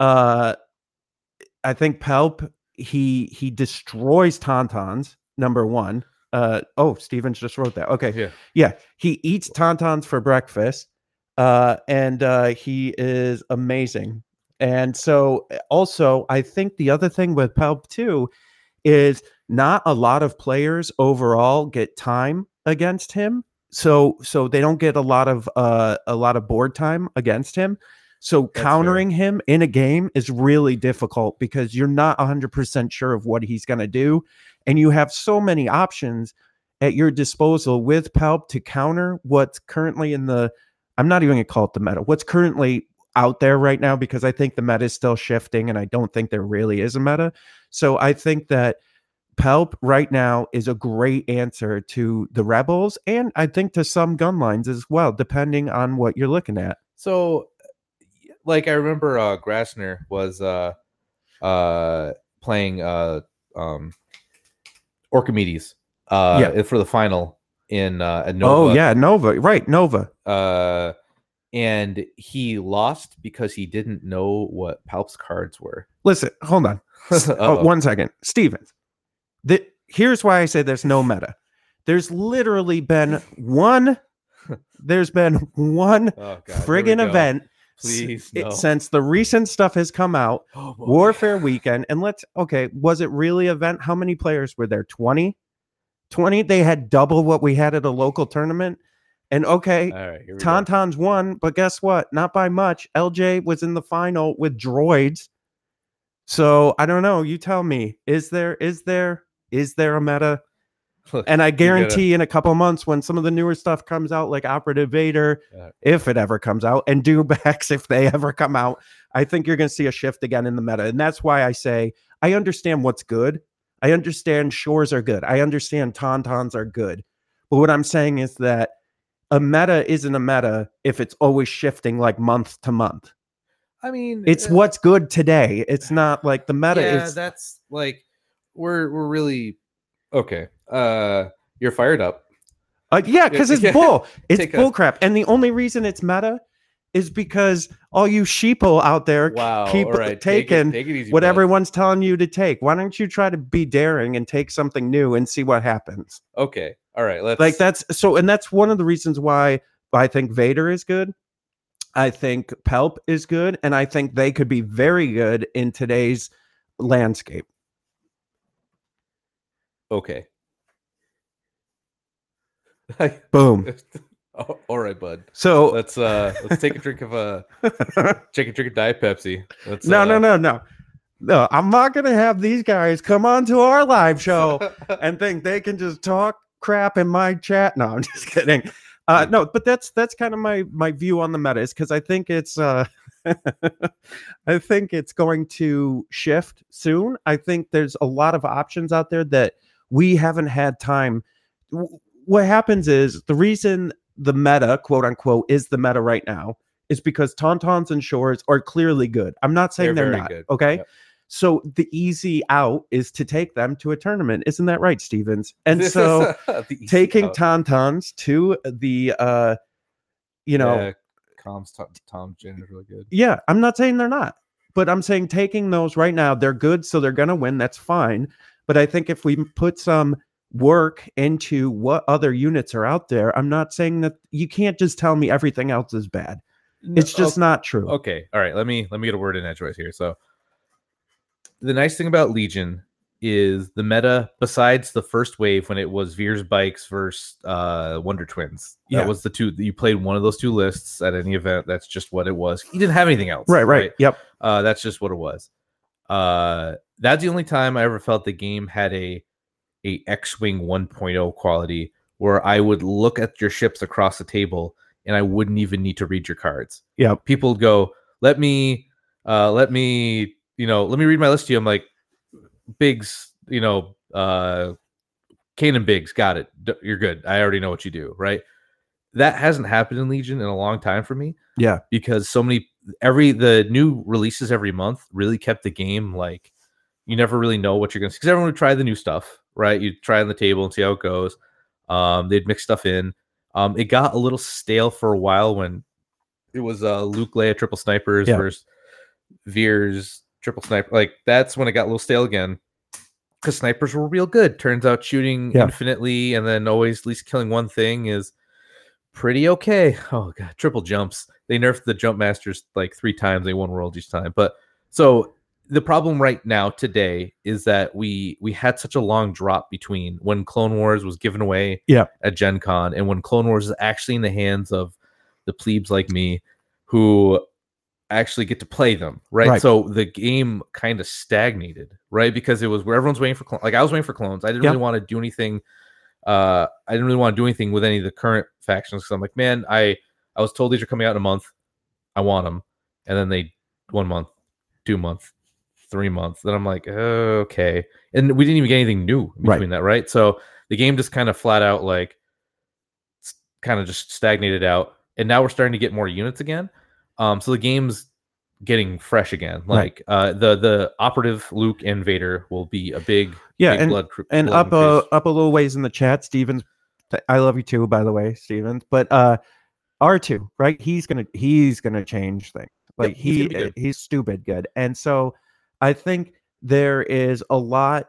Palp, he destroys Tauntauns, number 1. Stevens just wrote that. Okay. Yeah. He eats Tauntauns for breakfast. And he is amazing. And so also, I think the other thing with Palp too is not a lot of players overall get time against him. So they don't get a lot of board time against him. So that's countering him in a game is really difficult, because you're not 100% sure of what he's going to do. And you have so many options at your disposal with Palp to counter what's currently I'm not even going to call it the meta, what's currently out there right now, because I think the meta is still shifting, and I don't think there really is a meta. So I think that Palp right now is a great answer to the Rebels, and I think to some gun lines as well, depending on what you're looking at. So, like, I remember Grassner was playing Orchimedes for the final in at Nova. Oh yeah, Nova, right? Nova. And he lost because he didn't know what Palp's cards were. Listen, hold on. 1 second, Stevens. Here's why I say there's no meta. There's literally been one. There's been one friggin' event. Please, no. Since the recent stuff has come out, Warfare Weekend, and was it really an event? How many players were there? 20? They had double what we had at a local tournament. And Tauntauns won, but guess what? Not by much. LJ was in the final with droids. So I don't know. You tell me. Is there a meta? And I guarantee in a couple months, when some of the newer stuff comes out, like Operative Vader, if it ever comes out, and Dewbacks, if they ever come out, I think you're going to see a shift again in the meta. And that's why I say I understand what's good. I understand shores are good. I understand Tauntauns are good. But what I'm saying is that a meta isn't a meta if it's always shifting like month to month. I mean, it's what's good today. It's not like the meta is. That's like we're really okay. You're fired up. Because it's bull. It's bull crap. And the only reason it's meta is because all you sheeple out there keep taking take it easy, what everyone's telling you to take. Why don't you try to be daring and take something new and see what happens? Okay. All right. That's one of the reasons why I think Vader is good. I think Pelp is good, and I think they could be very good in today's landscape. Okay. Boom. Oh, all right, bud. So Let's take a drink of take a drink of Diet Pepsi. Let's, no. No, I'm not gonna have these guys come on to our live show and think they can just talk crap in my chat. No, I'm just kidding. No, but that's kind of my view on the meta is because I think it's I think it's going to shift soon. I think there's a lot of options out there that we haven't had time. What happens is the reason the meta, quote unquote, is the meta right now is because Tauntauns and Shores are clearly good. I'm not saying they're very not. good. Okay. Yep. So the easy out is to take them to a tournament. Isn't that right, Stevens? And so taking Tauntauns to the Tom Jin is really good. yeah, I'm not saying they're not, but I'm saying taking those right now, they're good, so they're gonna win. That's fine. But I think if we put some work into what other units are out there, I'm not saying that you can't just tell me everything else is bad. It's just not true. Okay. All right. Let me get a word in edgeways here. So the nice thing about Legion is the meta, besides the first wave when it was Veer's Bikes versus Wonder Twins. That was the two that you played one of those two lists at any event. That's just what it was. You didn't have anything else. Right. Yep. That's just what it was. That's the only time I ever felt the game had a X-Wing 1.0 quality where I would look at your ships across the table and I wouldn't even need to read your cards. Yeah. People would go, let me read my list to you. I'm like, Biggs, Kanan Biggs, got it. You're good. I already know what you do. Right. That hasn't happened in Legion in a long time for me. Yeah. Because the new releases every month really kept the game like you never really know what you're going to see. Because everyone would try the new stuff, right? You try on the table and see how it goes. They'd mix stuff in. It got a little stale for a while when it was Luke Leia triple snipers versus Veer's triple sniper. Like that's when it got a little stale again. Because snipers were real good. Turns out shooting infinitely and then always at least killing one thing is pretty okay. Oh god, triple jumps. They nerfed the jump masters like 3 times. They won world each time. But so the problem right now today is that we had such a long drop between when Clone Wars was given away at Gen Con and when Clone Wars is actually in the hands of the plebes like me who actually get to play them, right? So the game kind of stagnated, right? Because it was where everyone's waiting for clones. Like I was waiting for clones. I didn't really want to do anything. I didn't really want to do anything with any of the current factions because I'm like, man, I was told these are coming out in a month. I want them. And then they 1 month, 2 months, 3 months. Then I'm like, okay. And we didn't even get anything new between that, right? So the game just kind of flat out like kind of just stagnated out. And now we're starting to get more units again. So the game's getting fresh again. Like the operative Luke and Vader will be a big blood up a little ways in the chat. Stevens, I love you too, by the way, Stevens. But R2, right? He's gonna change things. Like he's stupid good. And so I think there is a lot.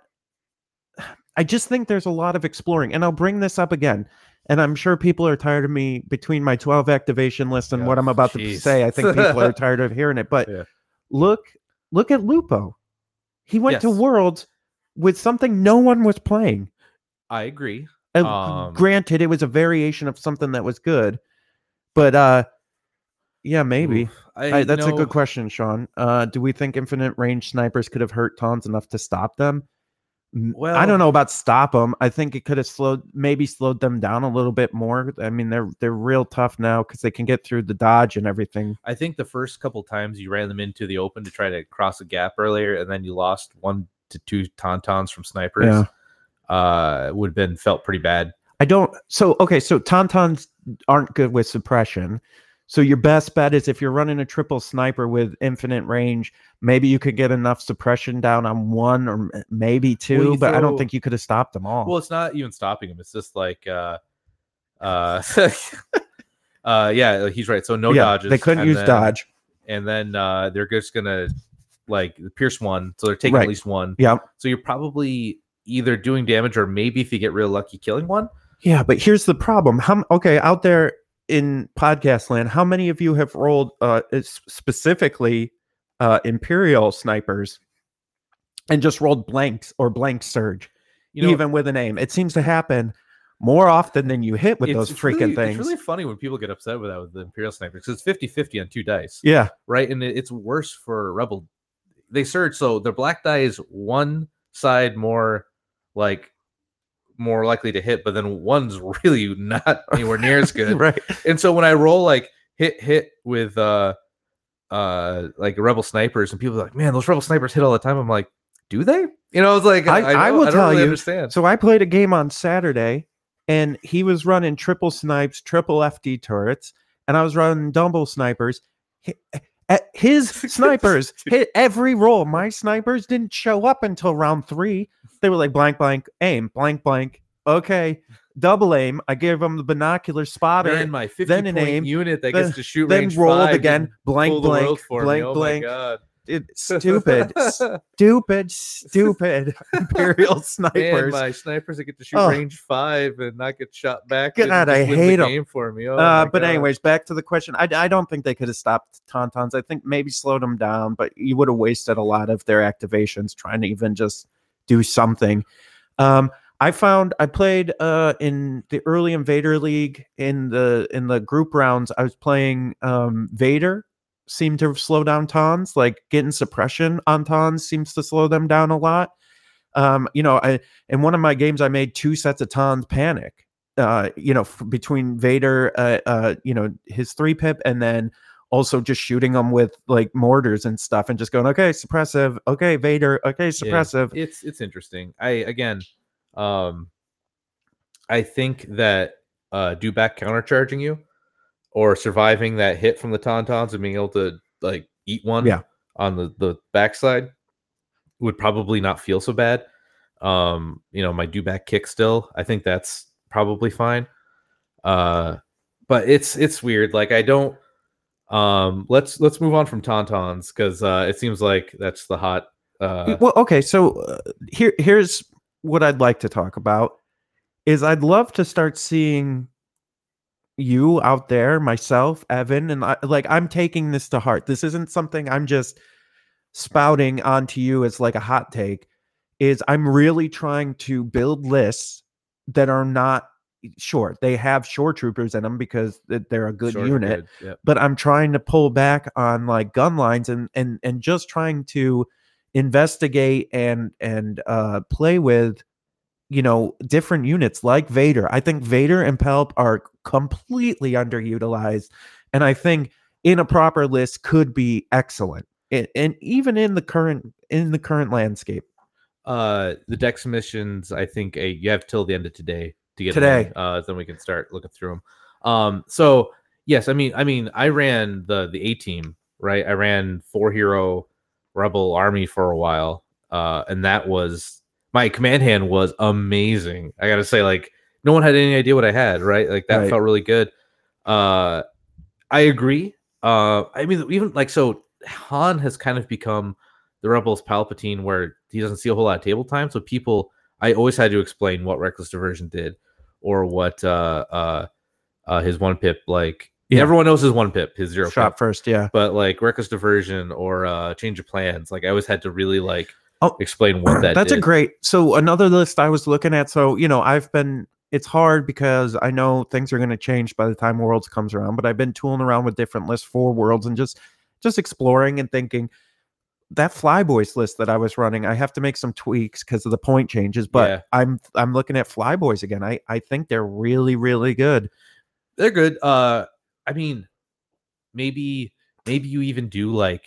I just think there's a lot of exploring, and I'll bring this up again. And I'm sure people are tired of me between my 12 activation list and what I'm about to say. I think people are tired of hearing it. But look at Lupo. He went to Worlds with something no one was playing. I agree. Granted, it was a variation of something that was good. But maybe. That's a good question, Sean. Do we think infinite range snipers could have hurt Taunts enough to stop them? Well, I don't know about stop them. I think it could have slowed them down a little bit more. I mean, they're real tough now because they can get through the dodge and everything. I think the first couple times you ran them into the open to try to cross a gap earlier, and then you lost 1 to 2 tauntauns from snipers. Would have been felt pretty bad. So tauntauns aren't good with suppression. So your best bet is if you're running a triple sniper with infinite range, maybe you could get enough suppression down on 1 or maybe 2, but I don't think you could have stopped them all. Well, it's not even stopping them. It's just like, he's right. So no dodges. They couldn't use dodge. And then they're just going to like pierce 1. So they're taking at least 1. Yeah. So you're probably either doing damage or maybe if you get real lucky killing 1. Yeah, but here's the problem. Out there, in podcast land, how many of you have rolled specifically Imperial snipers and just rolled blanks or blank surge, even with an aim? It seems to happen more often than you hit with those freaking things. It's really funny when people get upset with that with the Imperial snipers, because it's 50-50 on 2 dice. Yeah. Right. And it's worse for Rebel. They surge, so their black die is one side more likely to hit, but then one's really not anywhere near as good. Right. And so when I roll like hit with like Rebel snipers, and people are like, man, those Rebel snipers hit all the time. I'm like, do they? It's like I will tell you. Understand. So I played a game on Saturday, and he was running triple snipes, triple FD turrets, and I was running double snipers. His snipers hit every roll. My snipers didn't show up until round 3. They were like blank, blank, aim, blank, blank. Okay, double aim. I gave them the binocular spotter. Then my 50 then an point aim, unit that gets to shoot then range rolled 5 again. Blank, blank, blank, Oh blank. my God. It's stupid, stupid Imperial snipers. Man, my snipers that get to shoot range 5 and not get shot back. God, I win hate the them. game for me. But anyways, back to the question. I don't think they could have stopped Tauntauns. I think maybe slowed them down, but you would have wasted a lot of their activations trying to even just do something. I played in the early Invader League in the group rounds. I was playing Vader. Seemed to slow down Tons, like getting suppression on Tons seems to slow them down a lot. In one of my games, I made 2 sets of Tons panic, between Vader, his 3-pip, and then also just shooting them with like mortars and stuff and just going, okay, suppressive. Okay, Vader. Okay, suppressive. Yeah, it's interesting. I think that Dewback countercharging you, or surviving that hit from the Tauntauns and being able to like eat one on the backside would probably not feel so bad. My Dewback kick still, I think that's probably fine. But it's weird. Like I don't. Let's move on from Tauntauns, because it seems like that's the hot. Well, okay. So here's what I'd like to talk about. Is I'd love to start seeing you out there, myself, Evan, and I'm taking this to heart. This isn't something I'm just spouting onto you as like a hot take. Is I'm really trying to build lists that are not short. They have shore troopers in them because they're a good unit. Yep. But I'm trying to pull back on like gun lines and just trying to investigate and play with different units like Vader. I think Vader and Pelp are completely underutilized, and I think in a proper list could be excellent, and even in the current landscape. The Dex missions, I think you have till the end of today to get today. Then we can start looking through them. So yes, I mean, I ran the A team, right? I ran 4-hero Rebel army for a while, and that was. My command hand was amazing. I got to say, like, no one had any idea what I had, right? Like, that felt really good. I agree. I mean, even, like, so Han has kind of become the Rebels Palpatine, where he doesn't see a whole lot of table time. So I always had to explain what Reckless Diversion did, or what his 1-pip, like, everyone knows his 1-pip, his 0 shot pip. First, yeah. But, like, Reckless Diversion or Change of Plans, like, I always had to really, like, explain what that's did. a great. So another list I was looking at. So it's hard because I know things are going to change by the time Worlds comes around, but I've been tooling around with different lists for Worlds and just exploring and thinking that Flyboys list that I was running, I have to make some tweaks because of the point changes, but I'm looking at Flyboys again. I think they're really, really good. They're good. I mean, maybe you even do like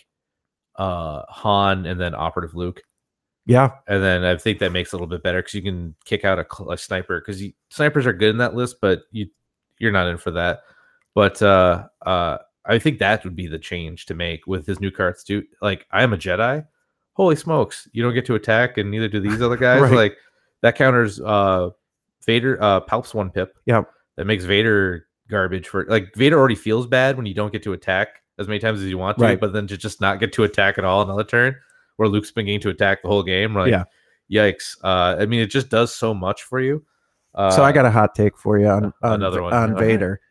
Han and then Operative Luke. Yeah. And then I think that makes it a little bit better because you can kick out a sniper, because snipers are good in that list, but you're not in for that. But I think that would be the change to make with his new cards too. Like, I am a Jedi. Holy smokes. You don't get to attack, and neither do these other guys. Right. Like, that counters Vader, Palp's 1-pip. Yeah. That makes Vader garbage for, like, Vader already feels bad when you don't get to attack as many times as you want to, but then to just not get to attack at all another turn, where Luke's been getting to attack the whole game. Like, yikes. I mean, it just does so much for you. So I got a hot take for you on another one on Vader. Yeah.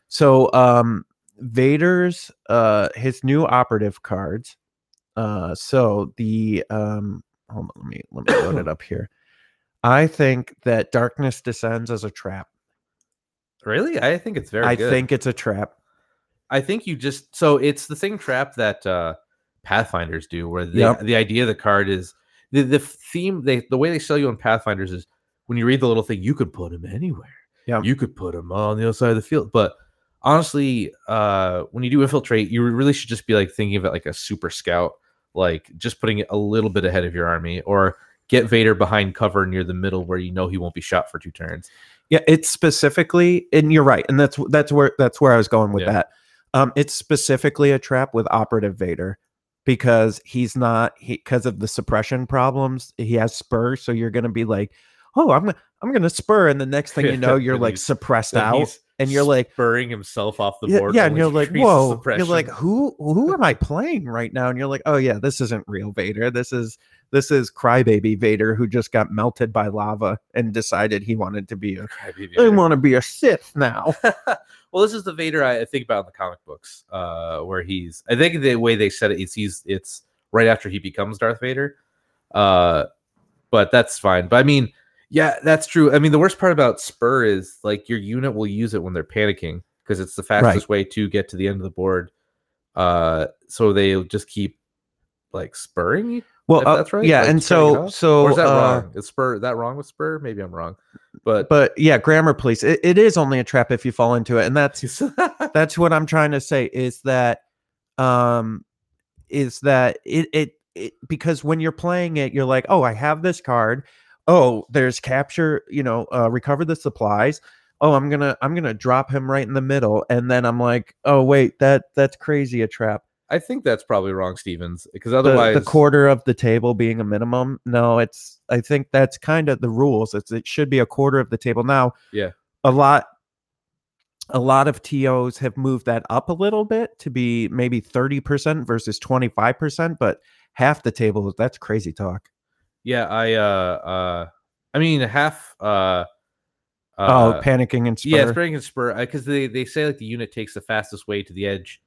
So Vader's his new operative cards. So the hold on, let me load it up here. I think that Darkness Descends as a trap. Really? I think it's very good. I think it's a trap. I think you just so it's the same trap that Pathfinders do, where the idea of the card is the theme. The way they sell you on Pathfinders is when you read the little thing, you could put him anywhere. Yeah, you could put him on the other side of the field. But honestly, when you do infiltrate, you really should just be like thinking of it like a super scout, like just putting it a little bit ahead of your army, or get Vader behind cover near the middle where you know he won't be shot for 2 turns. Yeah, it's specifically, and you're right, and that's where I was going with that. It's specifically a trap with operative Vader because because of the suppression problems. He has spur, so you're going to be like, oh, I'm going to spur, and the next thing you know, you're like suppressed out, and you're like spurring himself off the board. Yeah, and you're like, whoa, you're like, who am I playing right now? And you're like, oh yeah, this isn't real Vader. This is Crybaby Vader who just got melted by lava and decided he wanted to be I want to be a Sith now. Well, this is the Vader I think about in the comic books, where I think the way they said it is it's right after he becomes Darth Vader. But that's fine. But I mean, yeah, that's true. I mean, the worst part about Spur is like your unit will use it when they're panicking because it's the fastest way to get to the end of the board. So they'll just keep like spurring you. Well, that's right. Yeah, like, and so or is that wrong? Is Spur that wrong with Spur? Maybe I'm wrong. But yeah, grammar, please. It is only a trap if you fall into it, and that's that's what I'm trying to say. Is that it because when you're playing it, you're like, oh, I have this card. Oh, there's capture. Recover the supplies. Oh, I'm gonna drop him right in the middle, and then I'm like, oh wait, that's crazy, a trap. I think that's probably wrong, Stevens, because otherwise the quarter of the table being a minimum. No, I think that's kind of the rules. It should be a quarter of the table. Now, yeah, a lot of TOs have moved that up a little bit to be maybe 30% versus 25%, but half the table, that's crazy talk. Yeah, I mean half panicking and spur. Yeah, panicking and spur, because they say like the unit takes the fastest way to the edge.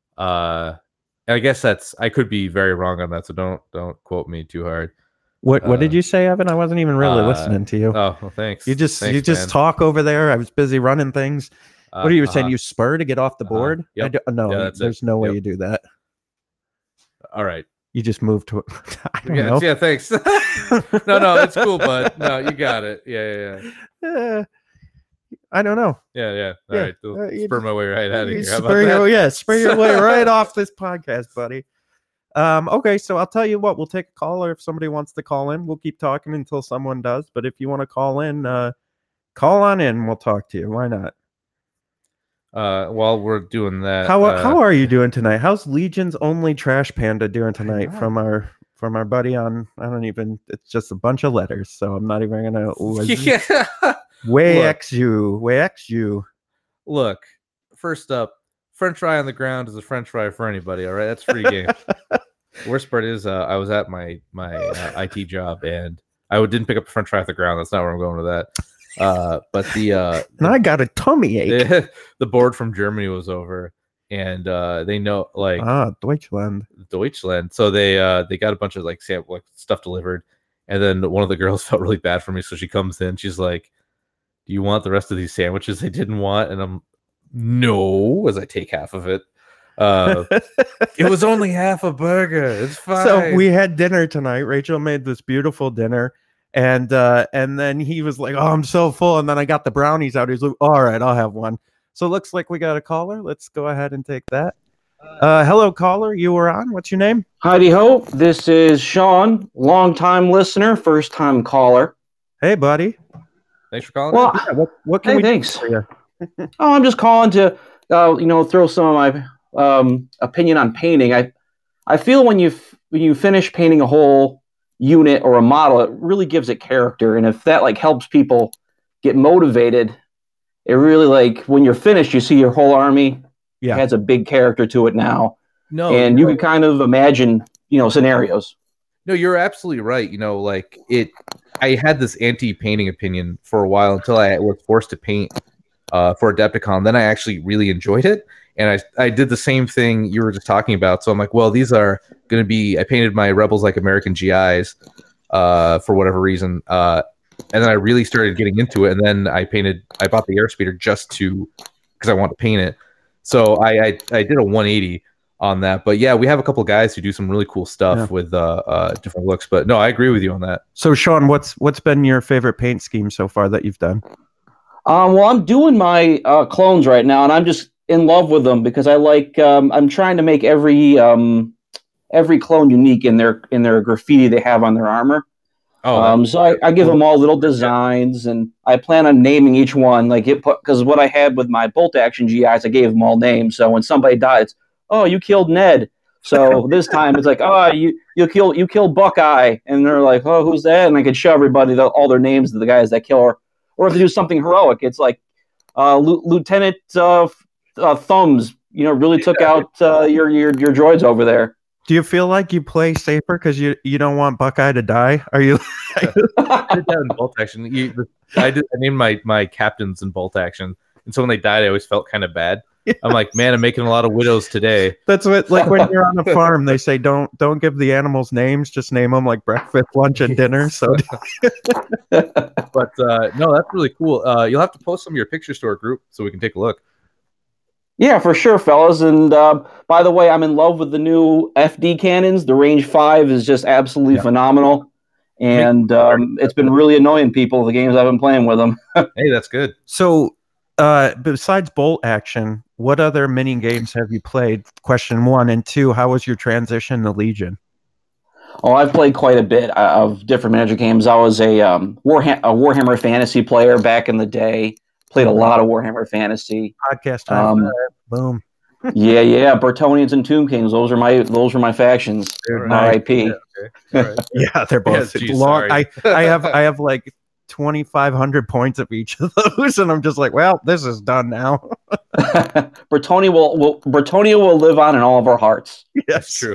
I guess I could be very wrong on that, so don't quote me too hard. What did you say, Evan? I wasn't even really listening to you. Oh, well, thanks. You just talk over there. I was busy running things. What are you saying? You spur to get off the board? Yep. No, there's no way you do that. All right. You just move to. I don't know. Yeah, thanks. No, it's cool, bud. No, you got it. Yeah. I don't know. Yeah. All right. Spur my way right out of here. Spur your way right off this podcast, buddy. Okay, so I'll tell you what. We'll take a caller if somebody wants to call in. We'll keep talking until someone does. But if you want to call in, call on in. We'll talk to you. Why not? While we're doing that, how are you doing tonight? How's Legion's only Trash Panda doing tonight? From our buddy on. It's just a bunch of letters, so I'm not even gonna. Way X you. Look, first up, French fry on the ground is a French fry for anybody. All right, that's free game. Worst part is, I was at my IT job and I didn't pick up a French fry off the ground. That's not where I'm going with that. But and I got a tummy ache. The board from Germany was over, and they know like Deutschland. So they got a bunch of like stuff delivered, and then one of the girls felt really bad for me, so she comes in. She's like, "Do you want the rest of these sandwiches they didn't want?" And I'm, "No," as I take half of it. It was only half a burger. It's fine. So we had dinner tonight. Rachel made this beautiful dinner, and then he was like, "Oh, I'm so full." And then I got the brownies out. He's like, "All right, I'll have one." So it looks like we got a caller. Let's go ahead and take that. Hello, caller. You were on. What's your name? Heidi Ho. This is Sean, longtime listener, first time caller. Hey, buddy. Thanks for calling. Well, yeah, what can we thanks. do for you? Oh, I'm just calling to, throw some of my opinion on painting. I feel when you finish painting a whole unit or a model, it really gives it character. And if that helps people get motivated, it really when you're finished, you see your whole army has a big character to it now. No, and you can kind of imagine, scenarios. No, you're absolutely right. I had this anti-painting opinion for a while until I was forced to paint for Adepticon. Then I actually really enjoyed it, and I did the same thing you were just talking about. So I'm like, well, these are going to be. I painted my Rebels like American GIs for whatever reason, and then I really started getting into it. And then I bought the Airspeeder just because I want to paint it. So I did a 180 on that. But yeah, we have a couple guys who do some really cool stuff with different looks. But no, I agree with you on that. So Sean, what's been your favorite paint scheme so far that you've done? Well, I'm doing my clones right now, and I'm just in love with them because I like. I'm trying to make every clone unique in their graffiti they have on their armor. So I give them all little designs, and I plan on naming each one because what I had with my bolt action GIs, I gave them all names. So when somebody dies, oh, you killed Ned. So this time it's like, oh, you killed Buckeye, and they're like, oh, who's that? And I could show everybody all their names of the guys that kill her. Or if they do something heroic, it's like Lieutenant Thumbs, really took out your droids over there. Do you feel like you play safer because you don't want Buckeye to die? Are you? I did that in bolt action. I named my captains in bolt action, and so when they died, I always felt kind of bad. I'm like, man, I'm making a lot of widows today. That's what, like when you're on a farm, they say don't give the animals names, just name them like breakfast, lunch, and dinner. So, but no, that's really cool. You'll have to post some of your pictures to our group so we can take a look. Yeah, for sure, fellas. And by the way, I'm in love with the new FD cannons. The Range 5 is just absolutely phenomenal. And it's been really annoying people, the games I've been playing with them. Hey, that's good. So, besides bolt action, what other mini games have you played? Question 1. And 2, how was your transition to Legion? Oh, I've played quite a bit of different miniature games. I was a Warhammer Fantasy player back in the day. Played a lot of Warhammer Fantasy. Podcast time. Boom. Yeah. Bertonians and Tomb Kings. Those are my factions. R.I.P. Yeah, okay. Right. Yeah, they're both long. I have like 2,500 points of each of those, and I'm just like, well, this is done now. Bertonia will live on in all of our hearts. Yes, that's true.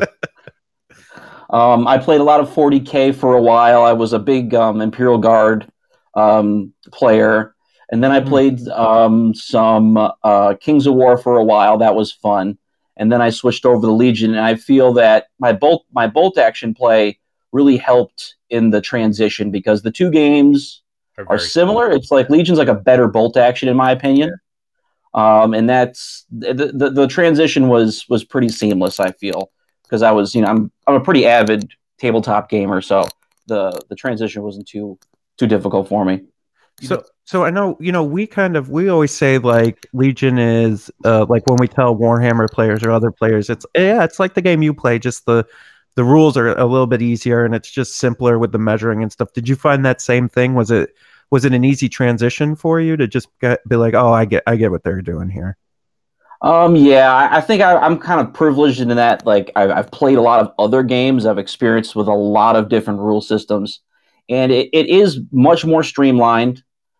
I played a lot of 40K for a while. I was a big Imperial Guard player. And then I played some Kings of War for a while. That was fun. And then I switched over to Legion, and I feel that my bolt action play really helped in the transition because the two games are similar. It's like Legion's like a better bolt action in my opinion. Yeah. And that's the transition was pretty seamless, I feel, because I was, I'm a pretty avid tabletop gamer, so the transition wasn't too difficult for me. So I know, we always say like Legion is like when we tell Warhammer players or other players, it's like the game you play, just the rules are a little bit easier and it's just simpler with the measuring and stuff. Did you find that same thing? Was it an easy transition for you to just be like, oh, I get what they're doing here? Yeah, I think I'm kind of privileged in that, like I've played a lot of other games. I've experienced with a lot of different rule systems, and it is much more streamlined.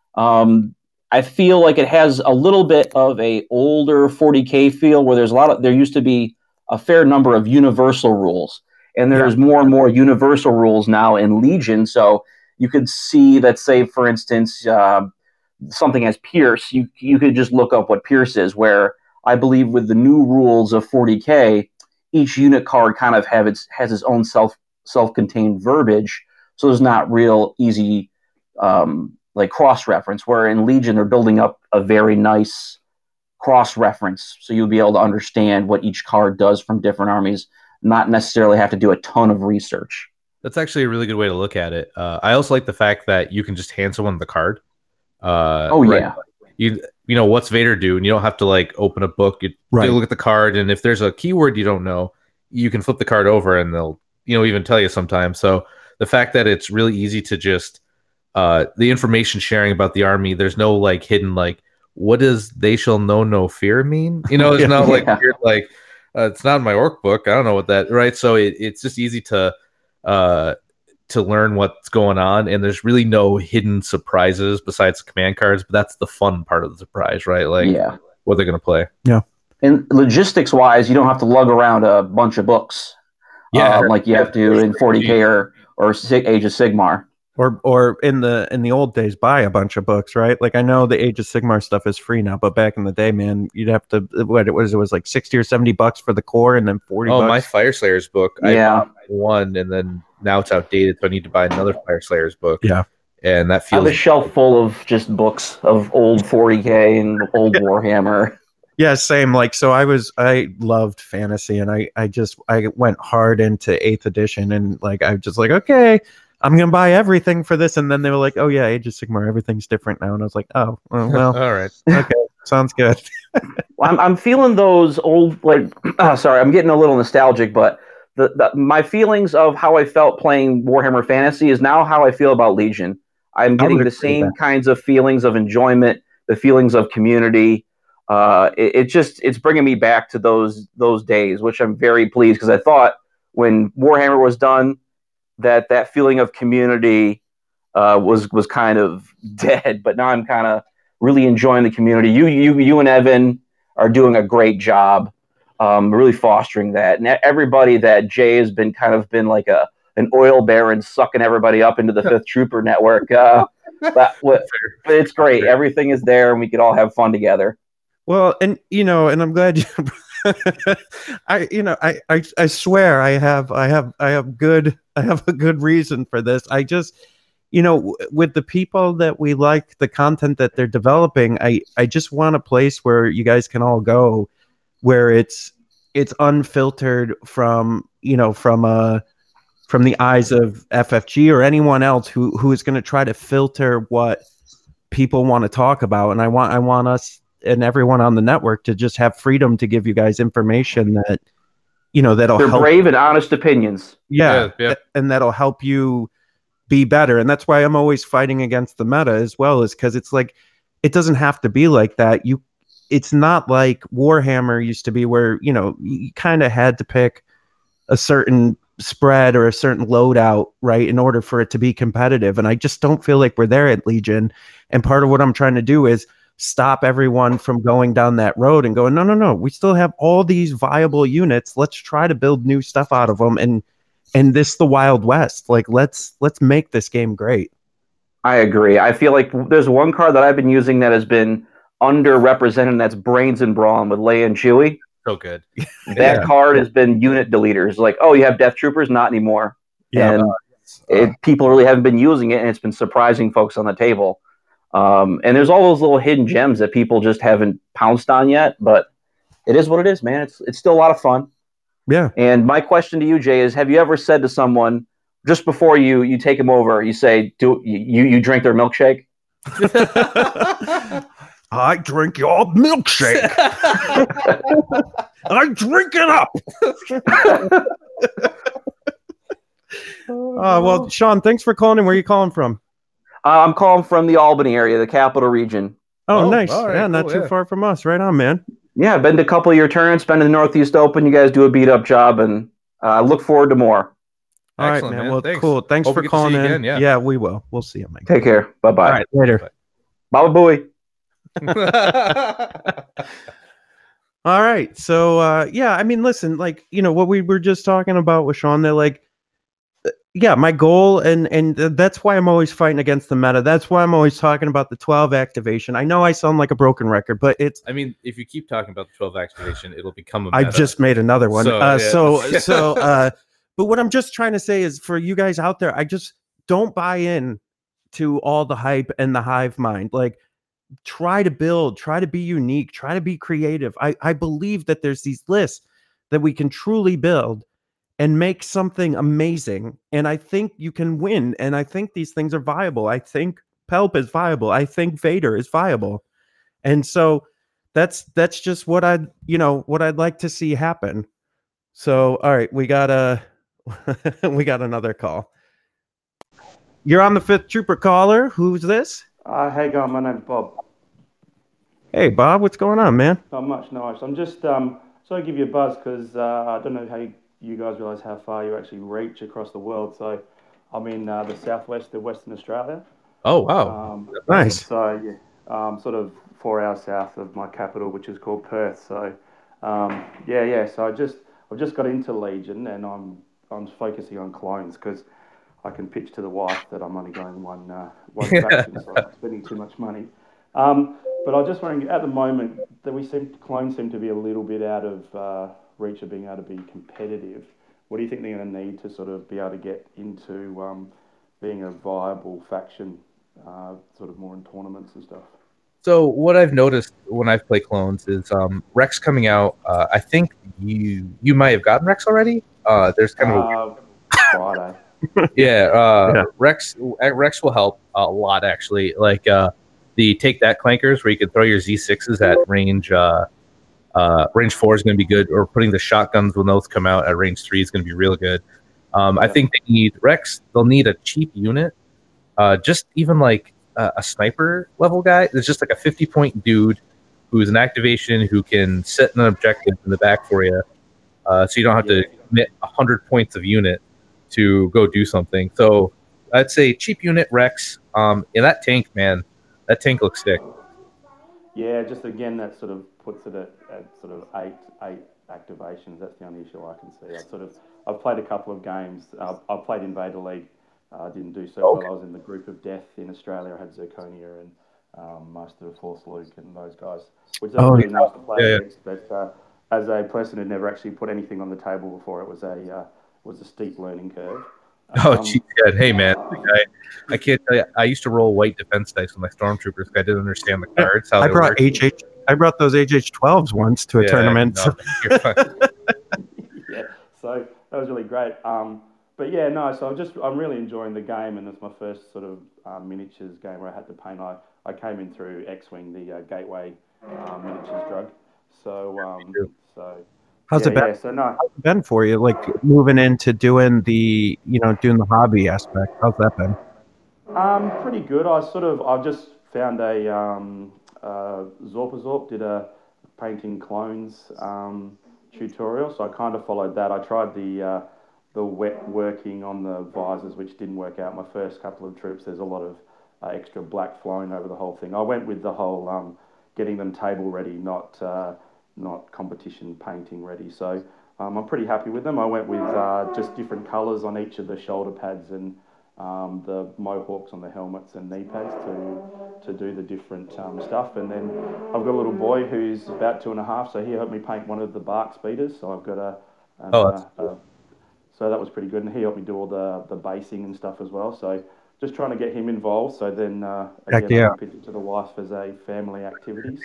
I feel like it has a little bit of a older 40K feel where there used to be a fair number of universal rules, and there's more and more universal rules now in Legion. So you could see that, say, for instance, something as Pierce, you could just look up what Pierce is, where I believe with the new rules of 40K, each unit card kind of has its own self-contained verbiage. So there's not real easy, like cross-reference, where in Legion they're building up a very nice cross-reference, so you'll be able to understand what each card does from different armies, not necessarily have to do a ton of research. That's actually a really good way to look at it. I also like the fact that you can just hand someone the card. Yeah. You know, what's Vader do? And you don't have to like open a book. You look at the card, and if there's a keyword you don't know, you can flip the card over and they'll, even tell you sometimes. So the fact that it's really easy to just the information sharing about the army, there's no like hidden like, what does "they shall know no fear" mean? It's not like weird, like it's not in my orc book. I don't know what that, right? So it's just easy to learn what's going on, and there's really no hidden surprises besides command cards. But that's the fun part of the surprise, right? Like what they're gonna play. Yeah. And logistics wise, you don't have to lug around a bunch of books. Like you have to in 40K or Age of Sigmar. Or in the old days, buy a bunch of books, right? Like I know the Age of Sigmar stuff is free now, but back in the day, man, you'd have to what it was like $60 or $70 for the core, and then 40 Oh, bucks. my Fire Slayers book. Yeah. I bought one, and then now it's outdated, so I need to buy another Fire Slayers book. Yeah. And that I have feels a shelf full of just books of old 40K and old Warhammer. Yeah, same. Like, so I loved fantasy, and I went hard into 8th edition, and like, I just like, okay, I'm going to buy everything for this. And then they were like, oh yeah, Age of Sigmar, everything's different now. And I was like, oh, well, all right. okay, sounds good. I'm feeling those old, like, sorry, I'm getting a little nostalgic, but my feelings of how I felt playing Warhammer Fantasy is now how I feel about Legion. I'm getting the same kinds of feelings of enjoyment, the feelings of community. It's bringing me back to those days, which I'm very pleased, because I thought when Warhammer was done, that feeling of community was kind of dead. But now I'm kind of really enjoying the community. You and Evan are doing a great job, really fostering that, and everybody that Jay has been like an oil baron sucking everybody up into the 5th Trooper network. But it's great. Everything is there, and we could all have fun together. Well, and and I'm glad you. I swear I have a good reason for this. I just, with the people that we like, the content that they're developing, I just want a place where you guys can all go, where it's unfiltered from the eyes of FFG or anyone else who is going to try to filter what people want to talk about. And I want us and everyone on the network to just have freedom to give you guys information that, that'll They're help. Brave and honest opinions. Yeah. Yeah. And that'll help you be better. And that's why I'm always fighting against the meta as well, is because it's like, it doesn't have to be like that. It's not like Warhammer used to be, where, you kind of had to pick a certain spread or a certain loadout, right, in order for it to be competitive. And I just don't feel like we're there at Legion. And part of what I'm trying to do is stop everyone from going down that road and going, no, we still have all these viable units. Let's try to build new stuff out of them. And this, the Wild West, like, let's make this game great. I agree. I feel like there's one card that I've been using that has been underrepresented, and that's Brains and Brawn with Leia and Chewie. So good. That card has been unit deleters. Like, oh, you have Death Troopers? Not anymore. Yeah. And people really haven't been using it, and it's been surprising folks on the table. And there's all those little hidden gems that people just haven't pounced on yet, but it is what it is, man. It's still a lot of fun. Yeah. And my question to you, Jay, is: have you ever said to someone just before you take them over, you say, you drink their milkshake? I drink your milkshake. I drink it up. Well, Sean, thanks for calling in. Where are you calling from? I'm calling from the Albany area, the capital region. Oh, nice. Right, yeah, cool, not too far from us. Right on, man. Yeah, I've been to a couple of your tournaments, been to the Northeast Open. You guys do a beat-up job, and I look forward to more. All right, man. Well, thanks. Cool. Thanks for calling in. Again, yeah, we will. We'll see you, man. Take care. Bye-bye. All right, later. Baba Booey. All right. So, yeah, I mean, listen, like, what we were just talking about with Sean, they're like, yeah, my goal, and that's why I'm always fighting against the meta. That's why I'm always talking about the 12 activation. I know I sound like a broken record, but it's... I mean, if you keep talking about the 12 activation, it'll become a meta. I just made another one. So, but what I'm just trying to say is, for you guys out there, I just don't buy in to all the hype and the hive mind. Like, try to build, try to be unique, try to be creative. I believe that there's these lists that we can truly build and make something amazing. And I think you can win. And I think these things are viable. I think Pelp is viable. I think Vader is viable. And so that's just what I'd like to see happen. So, all right, we got another call. You're on the 5th Trooper caller. Who's this? Hey, guys, my name's Bob. Hey, Bob, what's going on, man? Not much, nice. I'm just so I give you a buzz because I don't know how you guys realise how far you actually reach across the world. So I'm in the southwest of Western Australia. Oh, wow. Nice. So, yeah, sort of 4 hours south of my capital, which is called Perth. So, yeah. So I've just got into Legion, and I'm focusing on clones because I can pitch to the wife that I'm only going one faction, so I'm not spending too much money. But I was just wondering, at the moment, that clones seem to be a little bit out of reach of being able to be competitive. What do you think they're going to need to sort of be able to get into being a viable faction, sort of more in tournaments and stuff? So what I've noticed when I've played clones is Rex coming out. I think you might have gotten Rex already. There's kind of Friday. Rex will help a lot actually. Like the take that clankers where you can throw your Z6s at range. Range 4 is going to be good, or putting the shotguns when those come out at range 3 is going to be real good. I think they need Rex. They'll need a cheap unit, just even like a sniper level guy. It's just like a 50-point dude who's an activation who can set an objective in the back for you, so you don't have to commit 100 points of unit to go do something. So I'd say cheap unit Rex. And that tank, man, that tank looks sick. Yeah, just again that sort of puts it at sort of eight activations. That's the only issue I can see. I've played a couple of games. I've played Invader League. I didn't do so well. I was in the group of death in Australia. I had Zirconia and Master of Force Luke and those guys, which is really nice to play against. But as a person who'd never actually put anything on the table before, it was a steep learning curve. Hey man, I can't tell you. I used to roll white defense dice with my stormtroopers. I didn't understand the cards. How I brought those HH12s once to a tournament. No, you're fine. Yeah, so that was really great. But yeah, no. So I'm really enjoying the game, and it's my first sort of miniatures game where I had to paint. I came in through X-Wing, the Gateway miniatures drug. How's it been for you? Like moving into doing the hobby aspect. How's that been? Pretty good. I just found a Zorpazorp did a painting clones tutorial, so I kind of followed that. I tried the wet working on the visors, which didn't work out. My first couple of troops, there's a lot of extra black flowing over the whole thing. I went with the whole getting them table ready, not competition painting ready. So I'm pretty happy with them. I went with just different colours on each of the shoulder pads and the mohawks on the helmets and knee pads to do the different stuff. And then I've got a little boy who's about 2.5, so he helped me paint one of the bark speeders. So I've got so that was pretty good, and he helped me do all the basing and stuff as well. So just trying to get him involved. So then again, I pitched it to the wife as a family activity.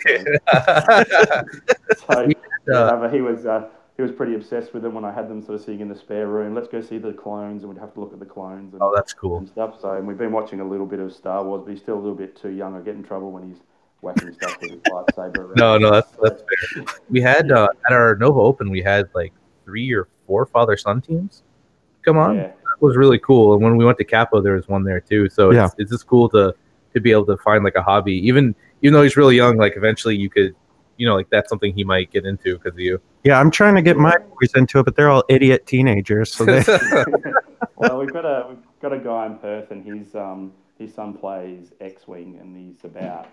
He was pretty obsessed with them when I had them sort of sitting in the spare room. Let's go see the clones, and we'd have to look at the clones. And, that's cool. And stuff. So, and we've been watching a little bit of Star Wars, but he's still a little bit too young. I get in trouble when he's whacking stuff with his lightsaber. No, that's fair. We had at our Nova Open, we had like 3 or 4 father-son teams come on. Yeah. That was really cool. And when we went to Capo, there was one there too. So it's just cool to be able to find like a hobby, even though he's really young. Like eventually, you could. Like that's something he might get into because of you. Yeah, I'm trying to get my boys into it, but they're all idiot teenagers. So well, we've got a guy in Perth, and his son plays X-Wing, and he's about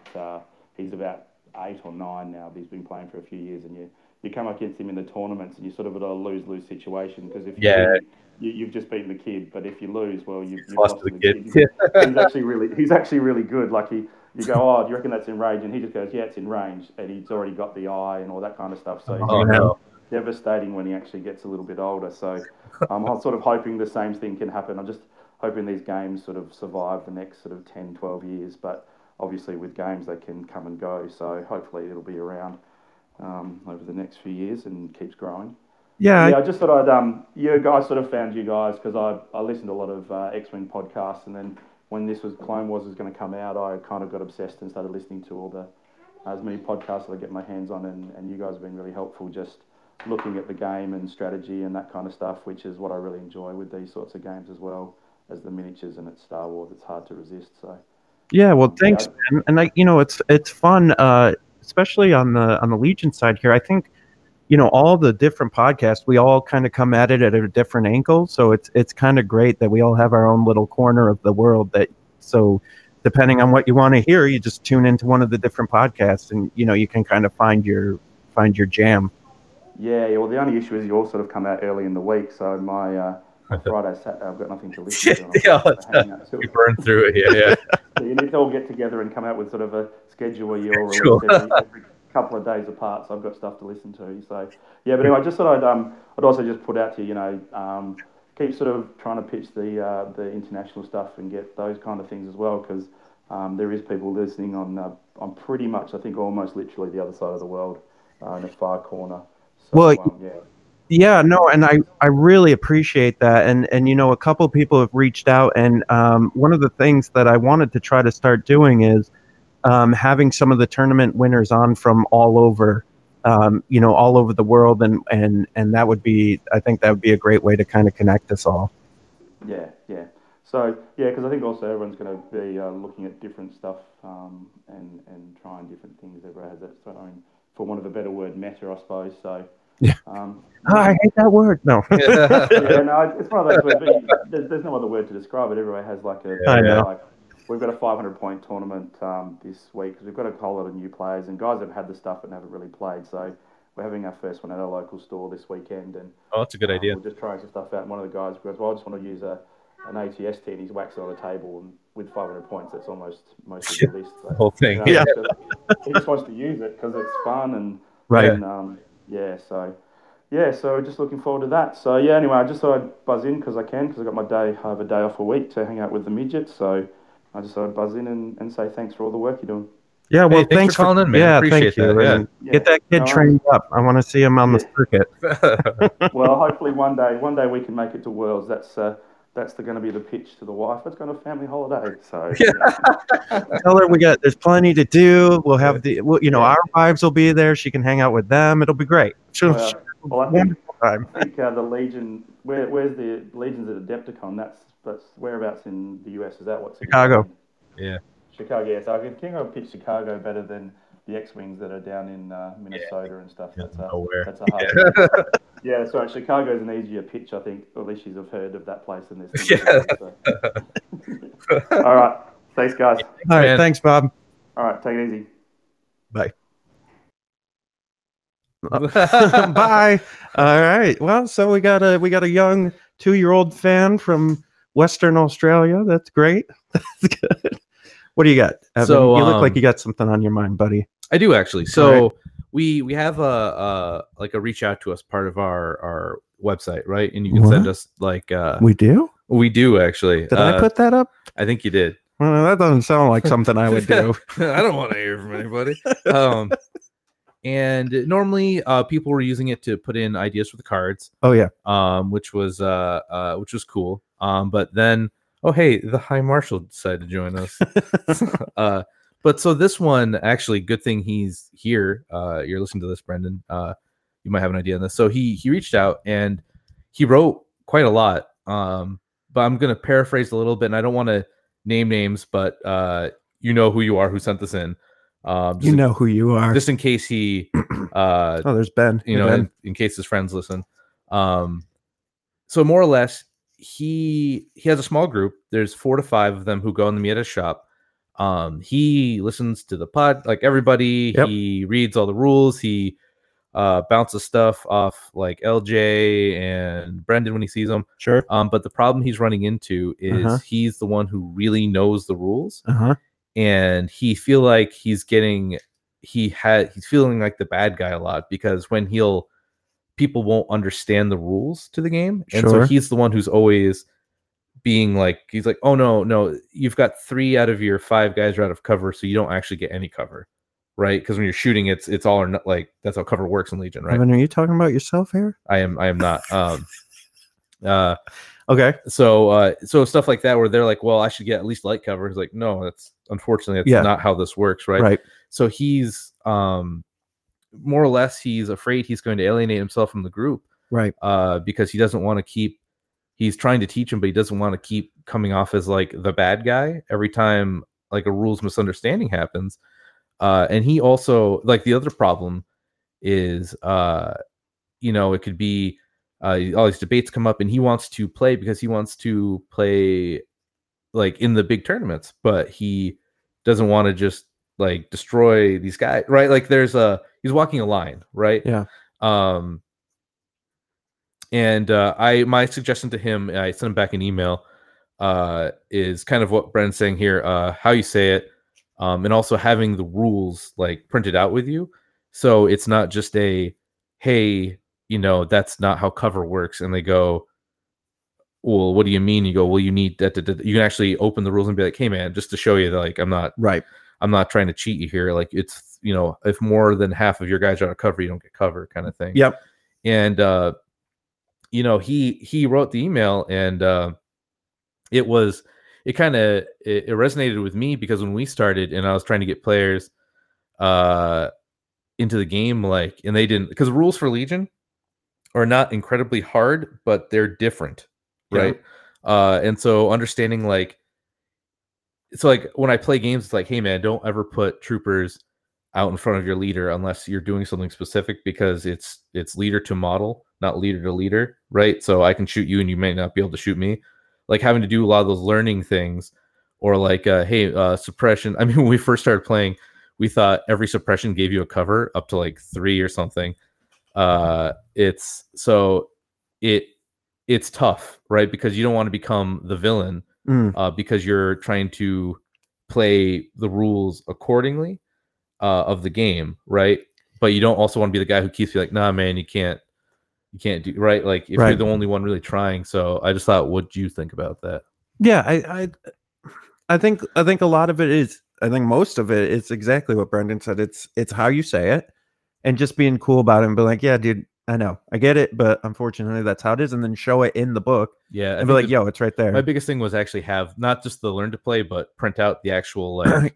8 or 9 now. But he's been playing for a few years, and you come up against him in the tournaments, and you sort of got a lose situation because if you've just beaten the kid, but if you lose, well, you've lost the kid. He's actually really good. Like you go, oh, do you reckon that's in range? And he just goes, yeah, it's in range. And he's already got the eye and all that kind of stuff. So it's devastating when he actually gets a little bit older. So I'm sort of hoping the same thing can happen. I'm just hoping these games sort of survive the next sort of 10, 12 years. But obviously with games, they can come and go. So hopefully it'll be around over the next few years and keeps growing. Yeah, I just thought I sort of found you guys because I listened to a lot of X-Wing podcasts, and then when this was Clone Wars was going to come out, I kind of got obsessed and started listening to as many podcasts that I get my hands on, and you guys have been really helpful just looking at the game and strategy and that kind of stuff, which is what I really enjoy with these sorts of games as well as the miniatures, and it's Star Wars. It's hard to resist. So yeah, well, thanks, man. And it's fun, especially on the Legion side here. I think. All the different podcasts, we all kind of come at it at a different angle. So it's kind of great that we all have our own little corner of the world so depending on what you want to hear, you just tune into one of the different podcasts and, you can kind of find your jam. Yeah. Well, the only issue is you all sort of come out early in the week. So on Friday, Saturday, I've got nothing to listen to. And Yeah, I'm hanging out to you it. burn through it. Yeah. So you need to all get together and come out with sort of a schedule where you all release Sure. every couple of days apart. So I've got stuff to listen to. So yeah, but anyway, I just thought I'd also just put out to you, keep sort of trying to pitch the international stuff and get those kind of things as well, because there is people listening on pretty much, I think, almost literally the other side of the world, in the far corner. So, Well, yeah. Yeah, no, and I really appreciate that, and a couple people have reached out, and one of the things that I wanted to try to start doing is having some of the tournament winners on from all over, all over the world, and that would be, I think that would be a great way to kind of connect us all. Yeah. So yeah, because I think also everyone's going to be looking at different stuff and trying different things. Everyone has its own, for want of a better word, meta, I suppose. So. Yeah. I hate that word. No. Yeah, no, it's one of those words. But there's no other word to describe it. Everyone has like a. I know. Like, we've got a 500-point tournament this week because we've got a whole lot of new players and guys that have had the stuff but haven't really played. So we're having our first one at our local store this weekend, and That's a good idea. we're just trying some stuff out. And one of the guys goes, "Well, I just want to use an ATS tee," and he's waxing on the table, and with 500 points, that's almost most of the list. So, The whole thing. Yeah. He just wants to use it because it's fun and Right. And, so just looking forward to that. So yeah, anyway, I just thought I'd buzz in because I have got my day off a week to hang out with the midgets. So I just thought I'd buzz in and say thanks for all the work you're doing. Yeah, well, Hey, thanks for calling in, man. Yeah, Appreciate thank you. that, yeah. And get that kid trained up. I want to see him on the circuit. Well, hopefully one day we can make it to Worlds. That's going to be the pitch to the wife. Let's go on a family holiday. So Tell her there's plenty to do. We'll have our wives will be there. She can hang out with them. It'll be great. Well, I think time. the Legion. Where's the Legion's at Adepticon? That's whereabouts in the US? Is that what's Chicago? Yeah. Chicago. Yeah. So I think I'll pitch Chicago better than the X-Wings that are down in Minnesota and stuff. That's a hard. Yeah, so Chicago's an easier pitch, I think. Or at least you've heard of that place in this. Yeah. All right. Thanks, guys. All right. Thanks, Bob. All right. Take it easy. Bye. Bye. All right. Well, so we got a young 2-year-old fan from Western Australia. That's great. That's good. What do you got, Evan? So, you look like you got something on your mind, buddy. I do actually. So we have a reach out to us part of our website, right? And you can send us we do? We do actually. Did I put that up? I think you did. Well, that doesn't sound like something I would do. I don't want to hear from anybody. And normally people were using it to put in ideas for the cards. Oh yeah. Which was cool. But then hey, the High Marshal decided to join us. But so this one, actually, good thing he's here. You're listening to this, Brendan. You might have an idea on this. So he reached out and he wrote quite a lot. But I'm going to paraphrase a little bit, and I don't want to name names, but you know who you are who sent this in. You know who you are. Just in case he... there's Ben. Ben. In case his friends listen. So more or less, he has a small group. There's 4 to 5 of them who go in the Mieta shop. He listens to the pod like everybody. Yep. He reads all the rules. He bounces stuff off like LJ and Brendan when he sees them. Sure. But the problem he's running into is he's the one who really knows the rules, and he feel like he's feeling like the bad guy a lot, because when people won't understand the rules to the game, and so he's the one who's always being like, he's like, oh no, you've got 3 out of your 5 guys are out of cover, so you don't actually get any cover, right? Because when you're shooting, it's all or not. Like, that's how cover works in Legion, right? Evan, are you talking about yourself here? I am not. Okay. So stuff like that where they're like, well, I should get at least light cover. It's like, no, that's not how this works, right? Right. So he's more or less, he's afraid he's going to alienate himself from the group, right? Because he doesn't want to keep. He's trying to teach him, but he doesn't want to keep coming off as like the bad guy every time like a rules misunderstanding happens. And he also, like, the other problem is, it could be all these debates come up, and he wants to play because he wants to play like in the big tournaments, but he doesn't want to just like destroy these guys, right? Like he's walking a line, right? Yeah. And my suggestion to him, I sent him back an email, is kind of what Brennan's saying here, how you say it, and also having the rules like printed out with you. So it's not just a, hey, that's not how cover works. And they go, well, what do you mean? You go, well, you need that. You can actually open the rules and be like, hey, man, just to show you that, like, I'm not trying to cheat you here. Like, it's, if more than half of your guys are out of cover, you don't get cover, kind of thing. Yep. And, he wrote the email, and it resonated with me, because when we started and I was trying to get players into the game, like, and they didn't, because rules for Legion are not incredibly hard, but they're different, right? And so understanding, like, so like when I play games, it's like, hey man, don't ever put troopers out in front of your leader unless you're doing something specific, because it's leader to model, not leader to leader, right? So I can shoot you and you may not be able to shoot me. Like having to do a lot of those learning things, or like, hey, suppression. I mean, when we first started playing, we thought every suppression gave you a cover up to like 3 or something. It's tough, right? Because you don't want to become the villain, because you're trying to play the rules accordingly of the game, right? But you don't also want to be the guy who keeps you like, nah, man, you can't do, right? Like if you're the only one really trying. So I just thought, what do you think about that? Yeah, I think a lot of it is, I think most of it is exactly what Brendan said. It's how you say it, and just being cool about it and be like, yeah, dude, I know, I get it, but unfortunately that's how it is, and then show it in the book. Yeah, and be like, yo, it's right there. My biggest thing was actually have not just the learn to play, but print out the actual like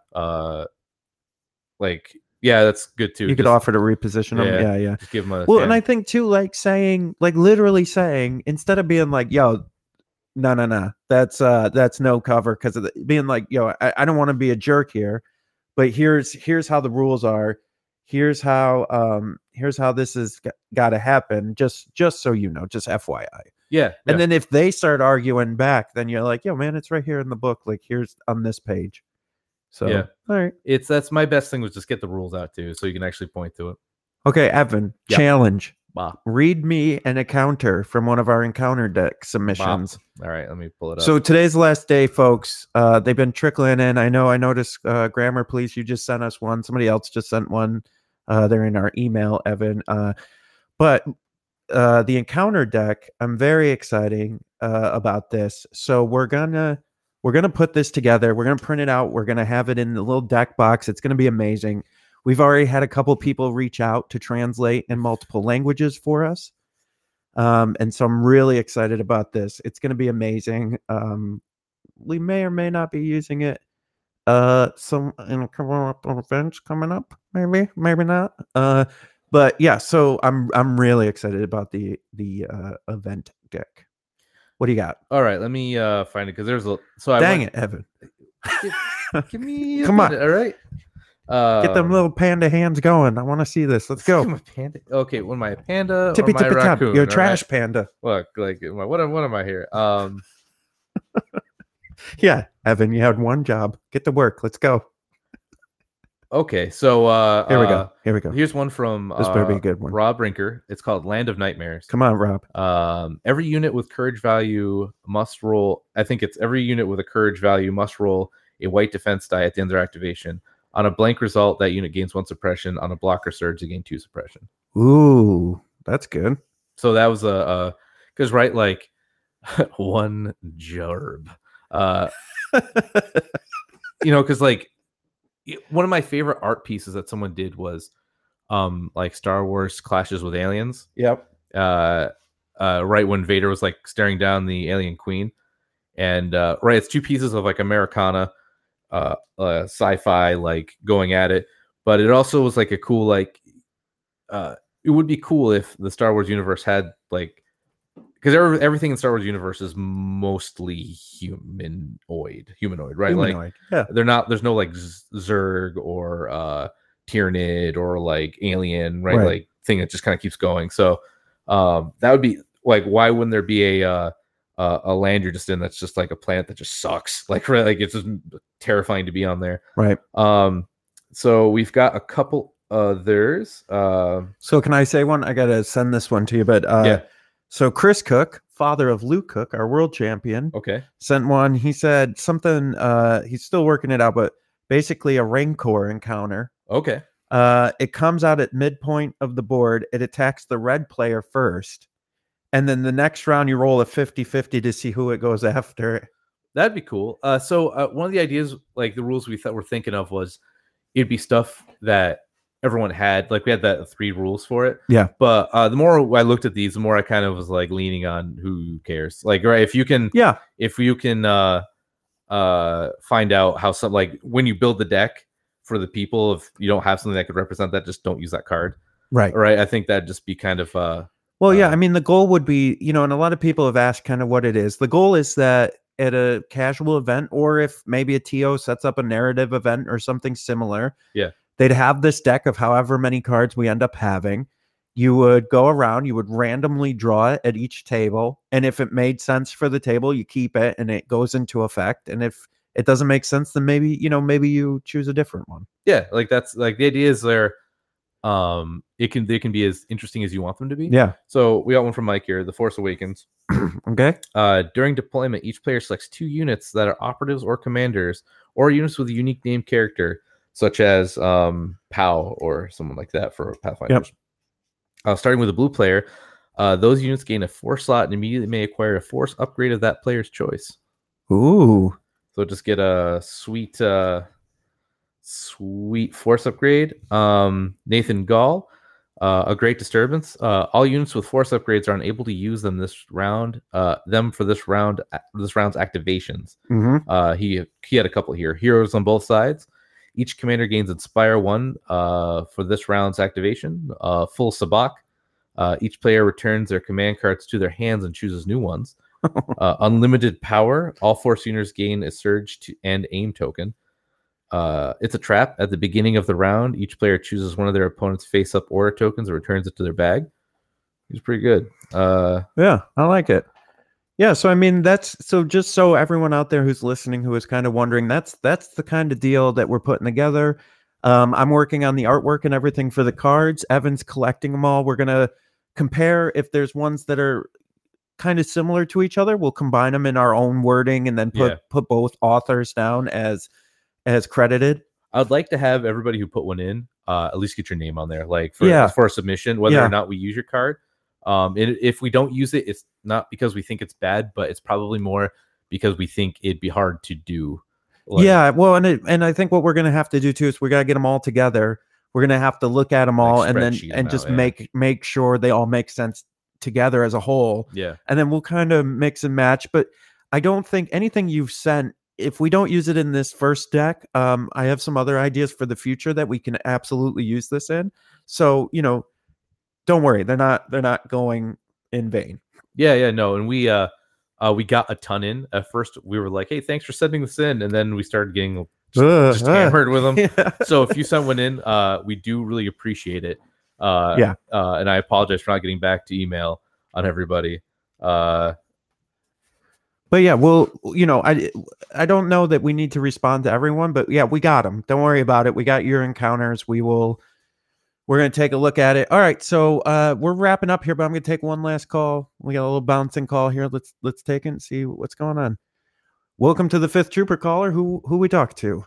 that's good too. You could offer to reposition them. Yeah. Just give them a and I think too, like saying, like literally saying, instead of being like, yo, no, that's no cover, because of being like, yo, I don't want to be a jerk here, but here's how the rules are. Here's how this has got to happen. Just so you know, just FYI. Yeah. And then if they start arguing back, then you're like, yo, man, it's right here in the book. Like here's on this page. So yeah, all right. That's my best thing, was just get the rules out too, so you can actually point to it. Okay, Evan, challenge. Bop. Read me an encounter from one of our encounter deck submissions. Bop. All right, let me pull it up. So today's the last day, folks. They've been trickling in. I noticed Grammar Police, you just sent us one. Somebody else just sent one. They're in our email, Evan. But the encounter deck, I'm very excited about this. So we're gonna put this together. We're gonna print it out. We're gonna have it in the little deck box. It's gonna be amazing. We've already had a couple people reach out to translate in multiple languages for us. And so I'm really excited about this. It's going to be amazing. We may or may not be using it some in a couple of events coming up, maybe not. But yeah, so I'm really excited about the event deck. What do you got? All right, let me find it, because there's it, Evan. Give me come on. All right. Get them little panda hands going. I want to see this. Let's go. Panda. Okay, what am I, a panda? Tippy or my raccoon? Top. You're a trash panda. Look, like what am I here? Yeah, Evan, you had one job. Get to work. Let's go. Okay, so here we go. Here's one from this better be a good one. Rob Brinker. It's called Land of Nightmares. Come on, Rob. Every unit with courage value must roll. I think it's every unit with a courage value must roll a white defense die at the end of their activation. On a blank result, that unit gains 1 suppression. On a blocker surge, they gain 2 suppression. Ooh, that's good. So that was because right, like 1 gerb. Because like one of my favorite art pieces that someone did was like Star Wars clashes with aliens. Yep. Right when Vader was like staring down the alien queen, and right, it's 2 pieces of like Americana. Sci-fi, like going at it, but it also was like a cool, like it would be cool if the Star Wars universe had like, because everything in Star Wars universe is mostly humanoid, right? Like there's no like Zerg or Tyranid or like alien, right? Like thing that just kind of keeps going. So that would be like, why wouldn't there be a land you're just in that's just like a planet that just sucks, like really, like it's just terrifying to be on there, right? So we've got a couple others. So can I say one? I gotta send this one to you, but So Chris Cook, father of Luke Cook, our world champion, Okay. sent one. He said something. He's still working it out, but basically a Rancor encounter. Okay. It comes out at midpoint of the board. It attacks the red player first. And then the next round, you roll a 50-50 to see who it goes after. That'd be cool. So one of the ideas, like the rules we're thinking of was it'd be stuff that everyone had. Like we had that 3 rules for it. Yeah. But the more I looked at these, the more I kind of was like leaning on who cares. Like, right, if you can find out how some, like when you build the deck for the people, if you don't have something that could represent that, just don't use that card. Right. Right. I think that'd just be kind of well, yeah, I mean, the goal would be, and a lot of people have asked kind of what it is. The goal is that at a casual event, or if maybe a TO sets up a narrative event or something similar, they'd have this deck of however many cards we end up having. You would go around, you would randomly draw it at each table. And if it made sense for the table, you keep it and it goes into effect. And if it doesn't make sense, then maybe you choose a different one. Yeah. Like that's like the idea is they can be as interesting as you want them to be. Yeah. So we got one from Mike here, The Force Awakens. Okay. During deployment, each player selects 2 units that are operatives or commanders, or units with a unique name character, such as POW or someone like that for Pathfinders. Yep. Starting with a blue player, those units gain a Force slot and immediately may acquire a Force upgrade of that player's choice. Ooh. So just get a sweet Force upgrade. Nathan Gall, a great disturbance. All units with Force upgrades are unable to use them this round. For this round's activations. Mm-hmm. He had a couple here. Heroes on both sides. Each commander gains Inspire 1 for this round's activation. Full Sabak. Each player returns their command cards to their hands and chooses new ones. Unlimited Power. All Force units gain a Surge and Aim token. It's a trap. At the beginning of the round, each player chooses one of their opponent's face-up aura tokens and returns it to their bag. He's pretty good. Yeah, I like it. Yeah, so I mean, just so everyone out there who's listening who is kind of wondering, that's the kind of deal that we're putting together. I'm working on the artwork and everything for the cards. Evan's collecting them all. We're gonna compare if there's ones that are kind of similar to each other. We'll combine them in our own wording and then put both authors down as credited. I'd like to have everybody who put one in at least get your name on there, like for a submission, whether or not we use your card. If we don't use it, it's not because we think it's bad, but it's probably more because we think it'd be hard to do. Well, and I think what we're gonna have to do too is we gotta get them all together. We're gonna have to look at them all make sure they all make sense together as a whole. Yeah, and then we'll kind of mix and match. But I don't think anything you've sent, if we don't use it in this first deck, I have some other ideas for the future that we can absolutely use this in. So, don't worry, they're not going in vain. Yeah, no. And we got a ton in. At first we were like, hey, thanks for sending this in, and then we started getting just hammered with them. Yeah. So if you sent one in, we do really appreciate it. And I apologize for not getting back to email on everybody. But yeah, well, I don't know that we need to respond to everyone, but yeah, we got them. Don't worry about it. We got your encounters. We're going to take a look at it. All right. So we're wrapping up here, but I'm going to take one last call. We got a little bouncing call here. Let's take it and see what's going on. Welcome to the 5th Trooper caller. Who we talk to?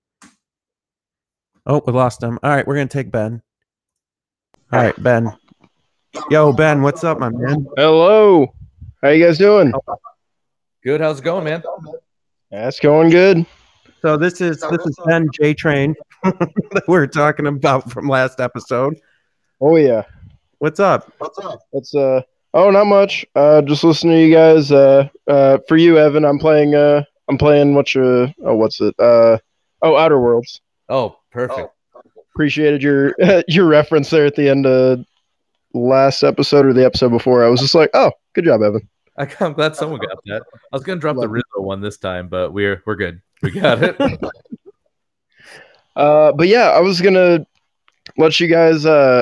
Oh, we lost him. All right. We're going to take Ben. All right, Ben. Yo, Ben, what's up, my man? Hello. How you guys doing? Good. How's it going, man? That's going good. So this is Ben J Train that we were talking about from last episode. Oh yeah. What's up? It's not much. Just listening to you guys. For you, Evan, I'm playing what's it? Outer Worlds. Oh, perfect. Appreciated your your reference there at the end of last episode or the episode before. I was just like, oh, good job, Evan. I'm glad someone got that. I was gonna drop the Rizzo one this time, but we're good. We got it. But yeah, I was gonna let you guys.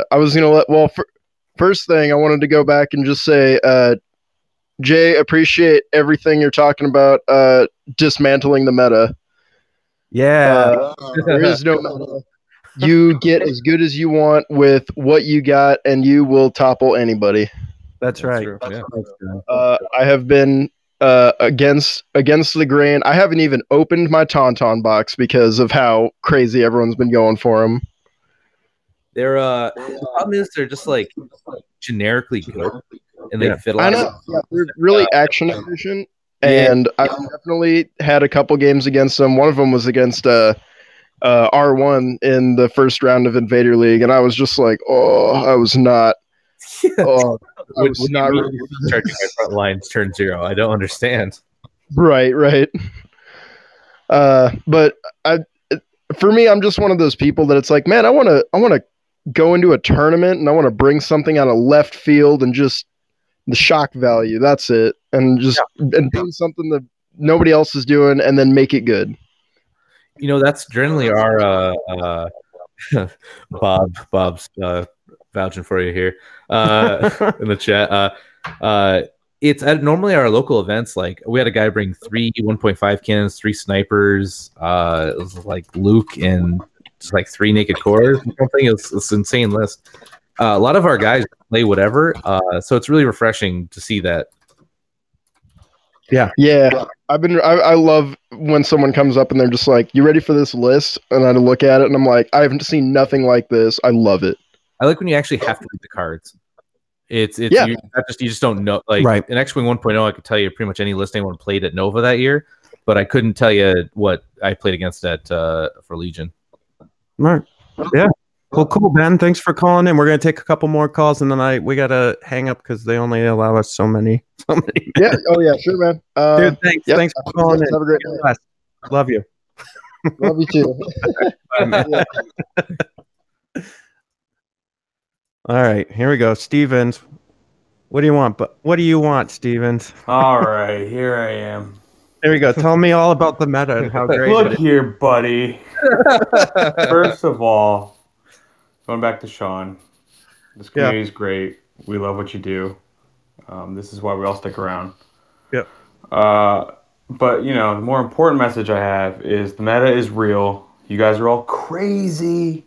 First thing, I wanted to go back and just say, Jay, appreciate everything you're talking about. Dismantling the meta. Yeah, there is no meta. You get as good as you want with what you got, and you will topple anybody. That's right. true. Yeah. I have been against the grain. I haven't even opened my Tauntaun box because of how crazy everyone's been going for them. They're the problem is they're just like generically good, and they fit a I lot. know. Yeah, they're really action efficient, and I've definitely had a couple games against them. One of them was against R1 in the first round of Invader League, and I was just like, I was not. Oh, I was not ready. Charging my front lines turn 0. I don't understand. Right. But for me, I'm just one of those people that it's like, man, I want to go into a tournament and I want to bring something out of left field and just the shock value. That's it, and just and do something that nobody else is doing, and then make it good. You know, that's generally our Bob's vouching for you here in the chat. It's at normally our local events. Like we had a guy bring 3 1.5 cannons, 3 snipers. It was like Luke and just like 3 naked cores. Something. It's an insane list. A lot of our guys play whatever, so it's really refreshing to see that. Yeah. I love when someone comes up and they're just like, "You ready for this list?" And I look at it and I'm like, "I haven't seen nothing like this. I love it." I like when you actually have to read the cards. It's you just don't know. Like in X-Wing 1.0, I could tell you pretty much any list anyone played at Nova that year, but I couldn't tell you what I played against at for Legion. Right. Yeah. Well, cool, Ben. Thanks for calling in. We're gonna take a couple more calls, and then we gotta hang up because they only allow us so many. Yeah. Oh yeah. Sure, man. Dude, thanks. Thanks for calling in. Have a great night. Love you. Love you too. Bye, man. All right, here we go. Stevens, what do you want? What do you want, Stevens? All right, here I am. There we go. Tell me all about the meta and how great Look it is. here, buddy. First of all, going back to Sean, this community is great. We love what you do. This is why we all stick around. Yep. But, you know, the more important message I have is the meta is real. You guys are all crazy.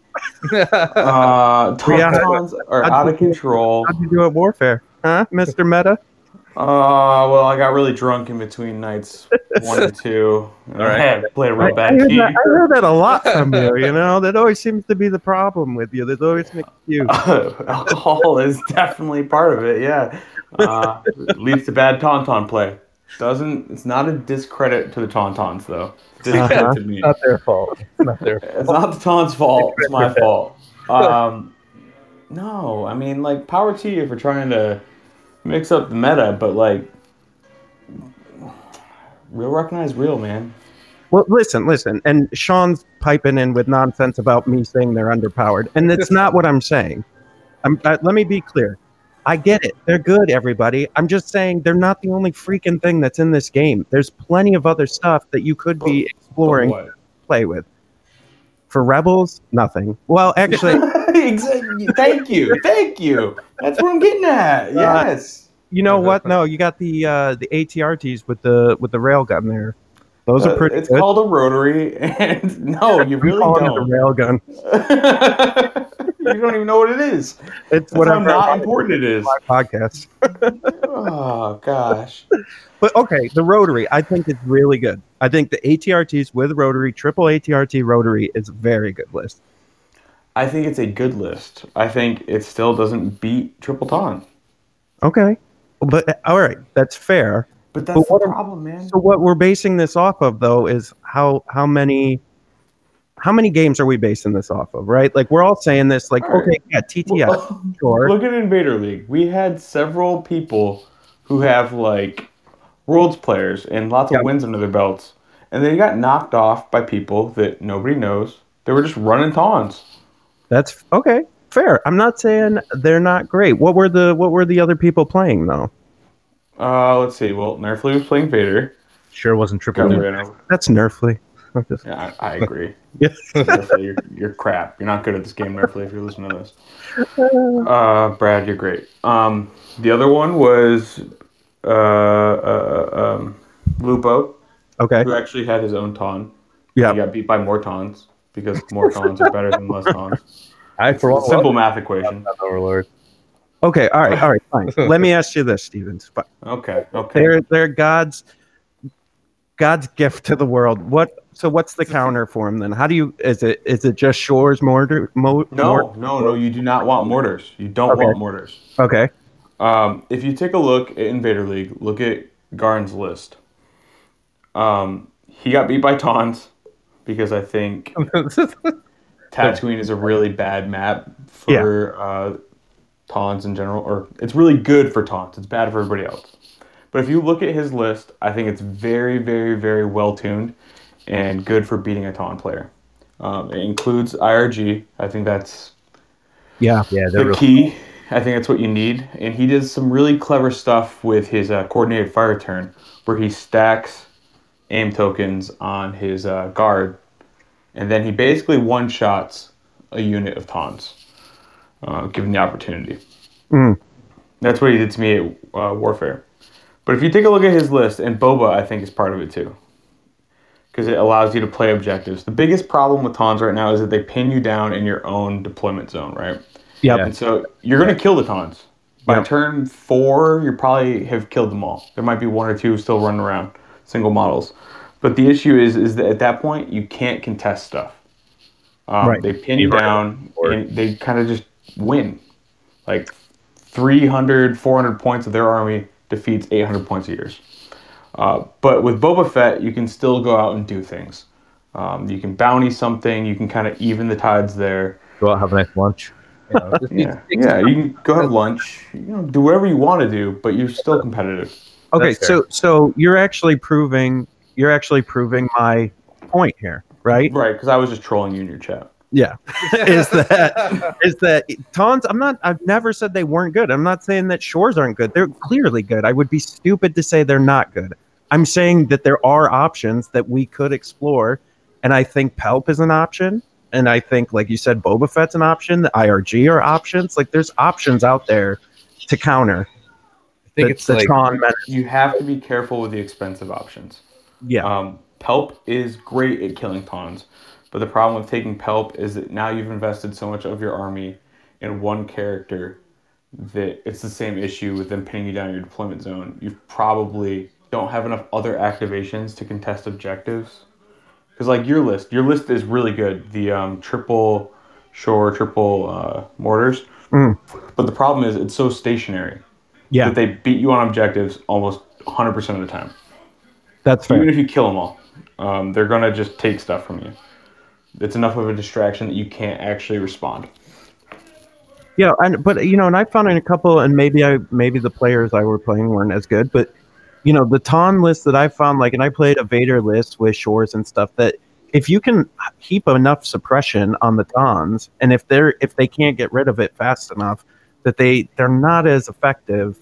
Tauntauns are out of control. How'd you do at Warfare? Huh, Mr. Meta? Well, I got really drunk in between nights 1 and 2. And I played a real bad game. I hear that a lot from you, you know? That always seems to be the problem with you. There's always an excuse. Alcohol is definitely part of it, yeah. Leads to bad Tauntaun play. It's not a discredit to the Tauntauns, though. Discredit to me. Not their fault. It's not their fault. It's not the Taunt's fault. It's my fault. No, I mean, like, power to you for trying to mix up the meta, but, like, real recognize real, man. Well, listen, and Sean's piping in with nonsense about me saying they're underpowered, and it's not what I'm saying. Let me be clear. I get it. They're good, everybody. I'm just saying they're not the only freaking thing that's in this game. There's plenty of other stuff that you could be exploring, play with. For Rebels, nothing. Well, actually... Exactly. Thank you. That's what I'm getting at. Yes. You know what? No, you got the ATRTs with the railgun there. Those are pretty. It's good. called a rotary, and no, you really don't. don't. A railgun. You don't even know what it is. It's That's whatever. how not important it is. My podcast. Oh gosh. But okay, the rotary I think is really good. I think the ATRTs with rotary, triple ATRT rotary is a very good list. I think it's a good list. I think it still doesn't beat Triple Taunt. Okay, but all right, that's fair. But that's the problem, man. So what we're basing this off of, though, is how many games are we basing this off of, right? Like we're all saying this, like, all right. Okay, yeah, TTS, sure. Look at Invader League. We had several people who have like Worlds players and lots of wins under their belts, and they got knocked off by people that nobody knows. They were just running taunts. That's okay, fair. I'm not saying they're not great. What were the other people playing though? Let's see. Well, Nerfly was playing Vader. Sure wasn't triple. That's Nerfly. Yeah, I agree. Yes. Nerfly, you're crap. You're not good at this game, Nerfly, if you're listening to this. Brad, you're great. The other one was Lupo. Okay. Who actually had his own taunt. Yeah. He got beat by more taunts because more taunts are better than less taunts. Simple math equation. Overlord. Okay, all right, fine. Let me ask you this, Stevens. Okay. They're God's gift to the world. What's the counter for him then? How do you is it just Shore's mortar? No. You do not want mortars. You don't Okay. want mortars. Okay. If you take a look at Invader League, look at Garn's list. He got beat by Tauns because I think Tatooine is a really bad map for Tauns in general, or it's really good for Tauns. It's bad for everybody else. But if you look at his list, I think it's very, very, very well tuned and good for beating a Taunt player. It includes IRG. I think that's the key. I think that's what you need. And he does some really clever stuff with his coordinated fire turn, where he stacks aim tokens on his guard, and then he basically one-shots a unit of Taunts, given the opportunity. That's what he did to me at Warfare. But if you take a look at his list, and Boba, I think, is part of it too, because it allows you to play objectives. The biggest problem with Taunts right now is that they pin you down in your own deployment zone, right? Yeah. And so you're going to kill the Taunts. By turn 4, you probably have killed them all. There might be 1 or 2 still running around, single models. But the issue is that at that point, you can't contest stuff. They pin you down, and they kind of just win. Like 300, 400 points of their army defeats 800 points of yours. But with Boba Fett, you can still go out and do things. You can bounty something. You can kind of even the tides there. Go out, have a nice lunch. You can go have lunch. Do whatever you want to do, but you're still competitive. Okay, so you're actually proving my point here, right? Right, because I was just trolling you in your chat. Yeah, is that Taunts? I've never said they weren't good. I'm not saying that Shores aren't good. They're clearly good. I would be stupid to say they're not good. I'm saying that there are options that we could explore, and I think Pelp is an option, and I think, like you said, Boba Fett's an option. The IRG are options. Like, there's options out there to counter. I think it's like you have to be careful with the expensive options. Yeah. Pelp is great at killing Taunts. But the problem with taking Pelp is that now you've invested so much of your army in one character that it's the same issue with them pinning you down in your deployment zone. You probably don't have enough other activations to contest objectives. Because like your list is really good. The triple shore, triple mortars. But the problem is it's so stationary that they beat you on objectives almost 100% of the time. That's fair. Even if you kill them all, they're going to just take stuff from you. It's enough of a distraction that you can't actually respond. Yeah, but I found in a couple, and maybe the players I were playing weren't as good, but the Taun list that I found, and I played a Vader list with Shores and stuff, that if you can heap enough suppression on the Tauns, and if they can't get rid of it fast enough, that they're not as effective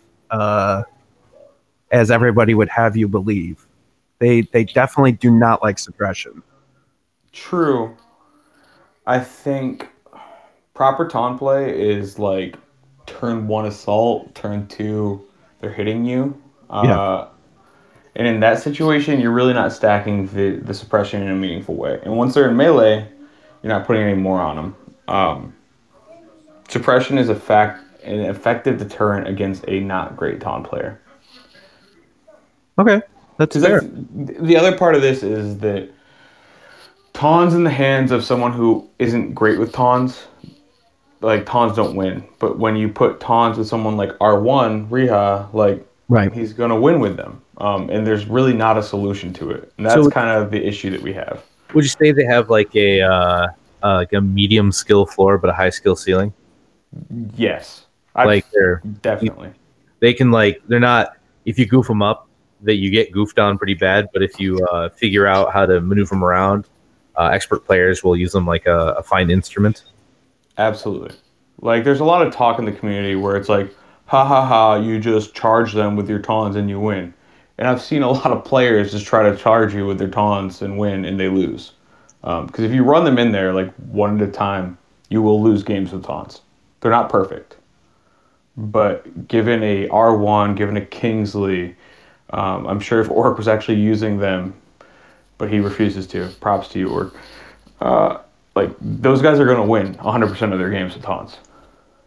as everybody would have you believe. They definitely do not like suppression. True. I think proper Taunt play is like turn 1 assault, turn 2 they're hitting you. And in that situation, you're really not stacking the suppression in a meaningful way. And once they're in melee, you're not putting any more on them. Suppression is an effective deterrent against a not great Taunt player. Okay, that's fair. The other part of this is that Taunts in the hands of someone who isn't great with Taunts, like Taunts don't win. But when you put Taunts with someone like R1, Riha, he's going to win with them. And there's really not a solution to it. And that's kind of the issue that we have. Would you say they have like a medium skill floor but a high skill ceiling? Yes. They're definitely. They can they're not, if you goof them up, that you get goofed on pretty bad. But if you figure out how to maneuver them around, expert players will use them like a fine instrument. Absolutely. There's a lot of talk in the community where it's like, ha, you just charge them with your Taunts and you win. And I've seen a lot of players just try to charge you with their Taunts and win, and they lose. Because if you run them in there one at a time, you will lose games with Taunts. They're not perfect. But given a R1, given a Kingsley, I'm sure if Orc was actually using them, but he refuses to. Props to you, Orc. Those guys are going to win 100% of their games with Taunts.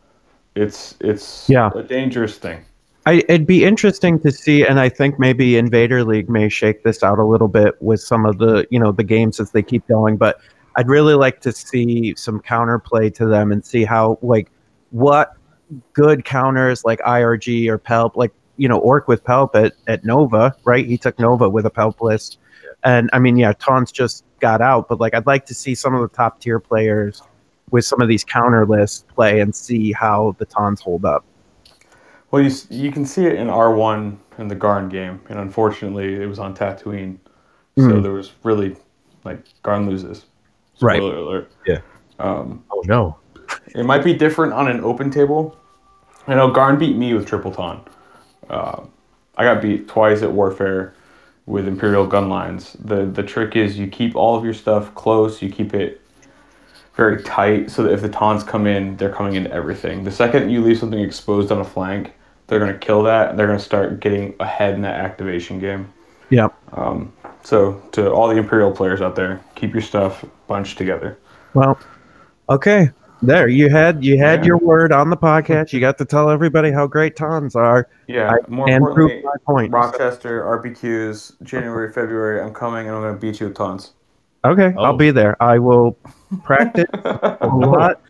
It's Yeah. a dangerous thing. It'd be interesting to see, and I think maybe Invader League may shake this out a little bit with some of the, the games as they keep going. But I'd really like to see some counterplay to them and see how, what good counters like IRG or Pelp, Orc with Pelp at Nova, right? He took Nova with a Pelp list. And I mean, Tons just got out, but I'd like to see some of the top tier players with some of these counter lists play and see how the Tons hold up. Well, you can see it in R1 in the Garn game, and unfortunately, it was on Tatooine, so there was really Garn loses. Spoiler alert. Yeah. Oh no. It might be different on an open table. I know Garn beat me with Triple Ton. I got beat twice at Warfare with Imperial gun lines. The trick is you keep all of your stuff close. You keep it very tight so that if the taunts come in, they're coming into everything. The second you leave something exposed on a flank, they're going to kill that, and they're going to start getting ahead in that activation game. Yeah. So to all the Imperial players out there, keep your stuff bunched together. Well, okay. There, you had your word on the podcast. You got to tell everybody how great Tons are. Yeah, more importantly, Rochester, RPQs, January, February, I'm coming and I'm going to beat you with Tons. Okay, I'll be there. I will practice a lot.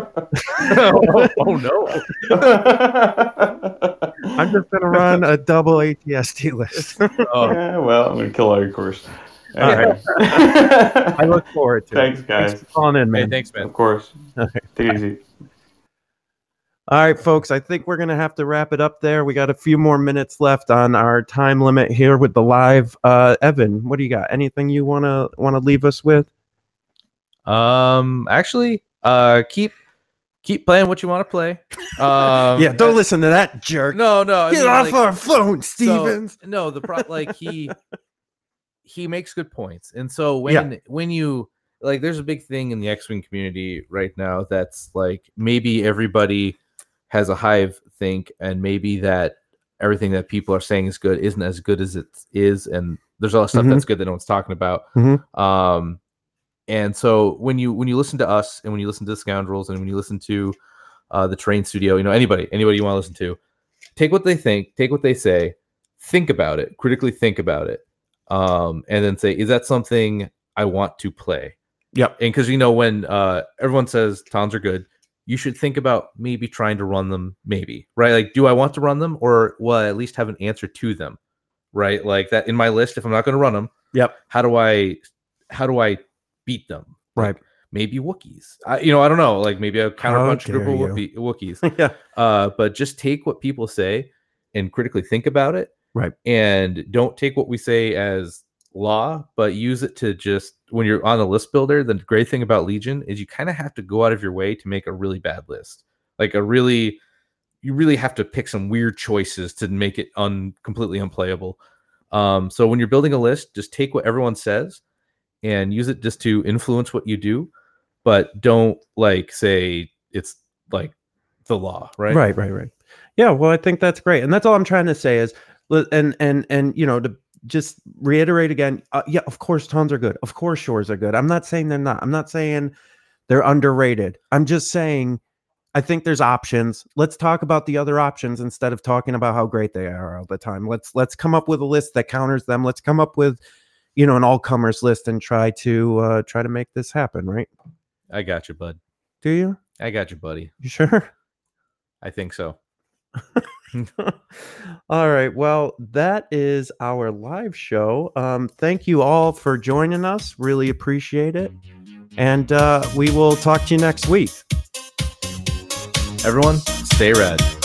Oh no. I'm just going to run a double ATST list. Yeah, well, I'm going to kill all your course. All right. I look forward to it. Thanks, guys. Thanks for calling in, man. Hey, thanks, man. Of course. Okay. Take it easy. All right, folks, I think we're going to have to wrap it up there. We got a few more minutes left on our time limit here with the live. Evan, what do you got? Anything you want to leave us with? Actually, keep playing what you want to play. Yeah, don't listen to that jerk. No. Get off our phone, Stevens. So, no, he makes good points. And so when you there's a big thing in the X-Wing community right now that's maybe everybody has a hive think, and maybe that everything that people are saying is good isn't as good as it is, and there's a lot of stuff that's good that no one's talking about. And so when you listen to us, and when you listen to the Scoundrels, and when you listen to the Terrain Studio, anybody you want to listen to, take what they think, take what they say, think about it, critically think about it, and then say, is that something I want to play? Yep. And because when everyone says Tons are good, you should think about maybe trying to run them, maybe, right? Do I want to run them, or will I at least have an answer to them, right? Like that in my list, if I'm not going to run them, how do I beat them? Right. Maybe Wookiees. I don't know. Maybe a counterpunch group of Wookiees. Yeah. But just take what people say and critically think about it. Right. And don't take what we say as law, but use it to just, when you're on a list builder, the great thing about Legion is you kind of have to go out of your way to make a really bad list. You really have to pick some weird choices to make it completely unplayable. So when you're building a list, just take what everyone says and use it just to influence what you do, but don't say it's the law, right? Right. Yeah, well, I think that's great. And that's all I'm trying to say is, and to just reiterate again, yeah, of course, Tons are good. Of course, Shores are good. I'm not saying they're not. I'm not saying they're underrated. I'm just saying I think there's options. Let's talk about the other options instead of talking about how great they are all the time. Let's come up with a list that counters them. Let's come up with, an all-comers list and try to make this happen, right? I got you, bud. Do you? I got you, buddy. You sure? I think so. All right. Well, that is our live show. Thank you all for joining us. Really appreciate it. And we will talk to you next week. Everyone, stay rad.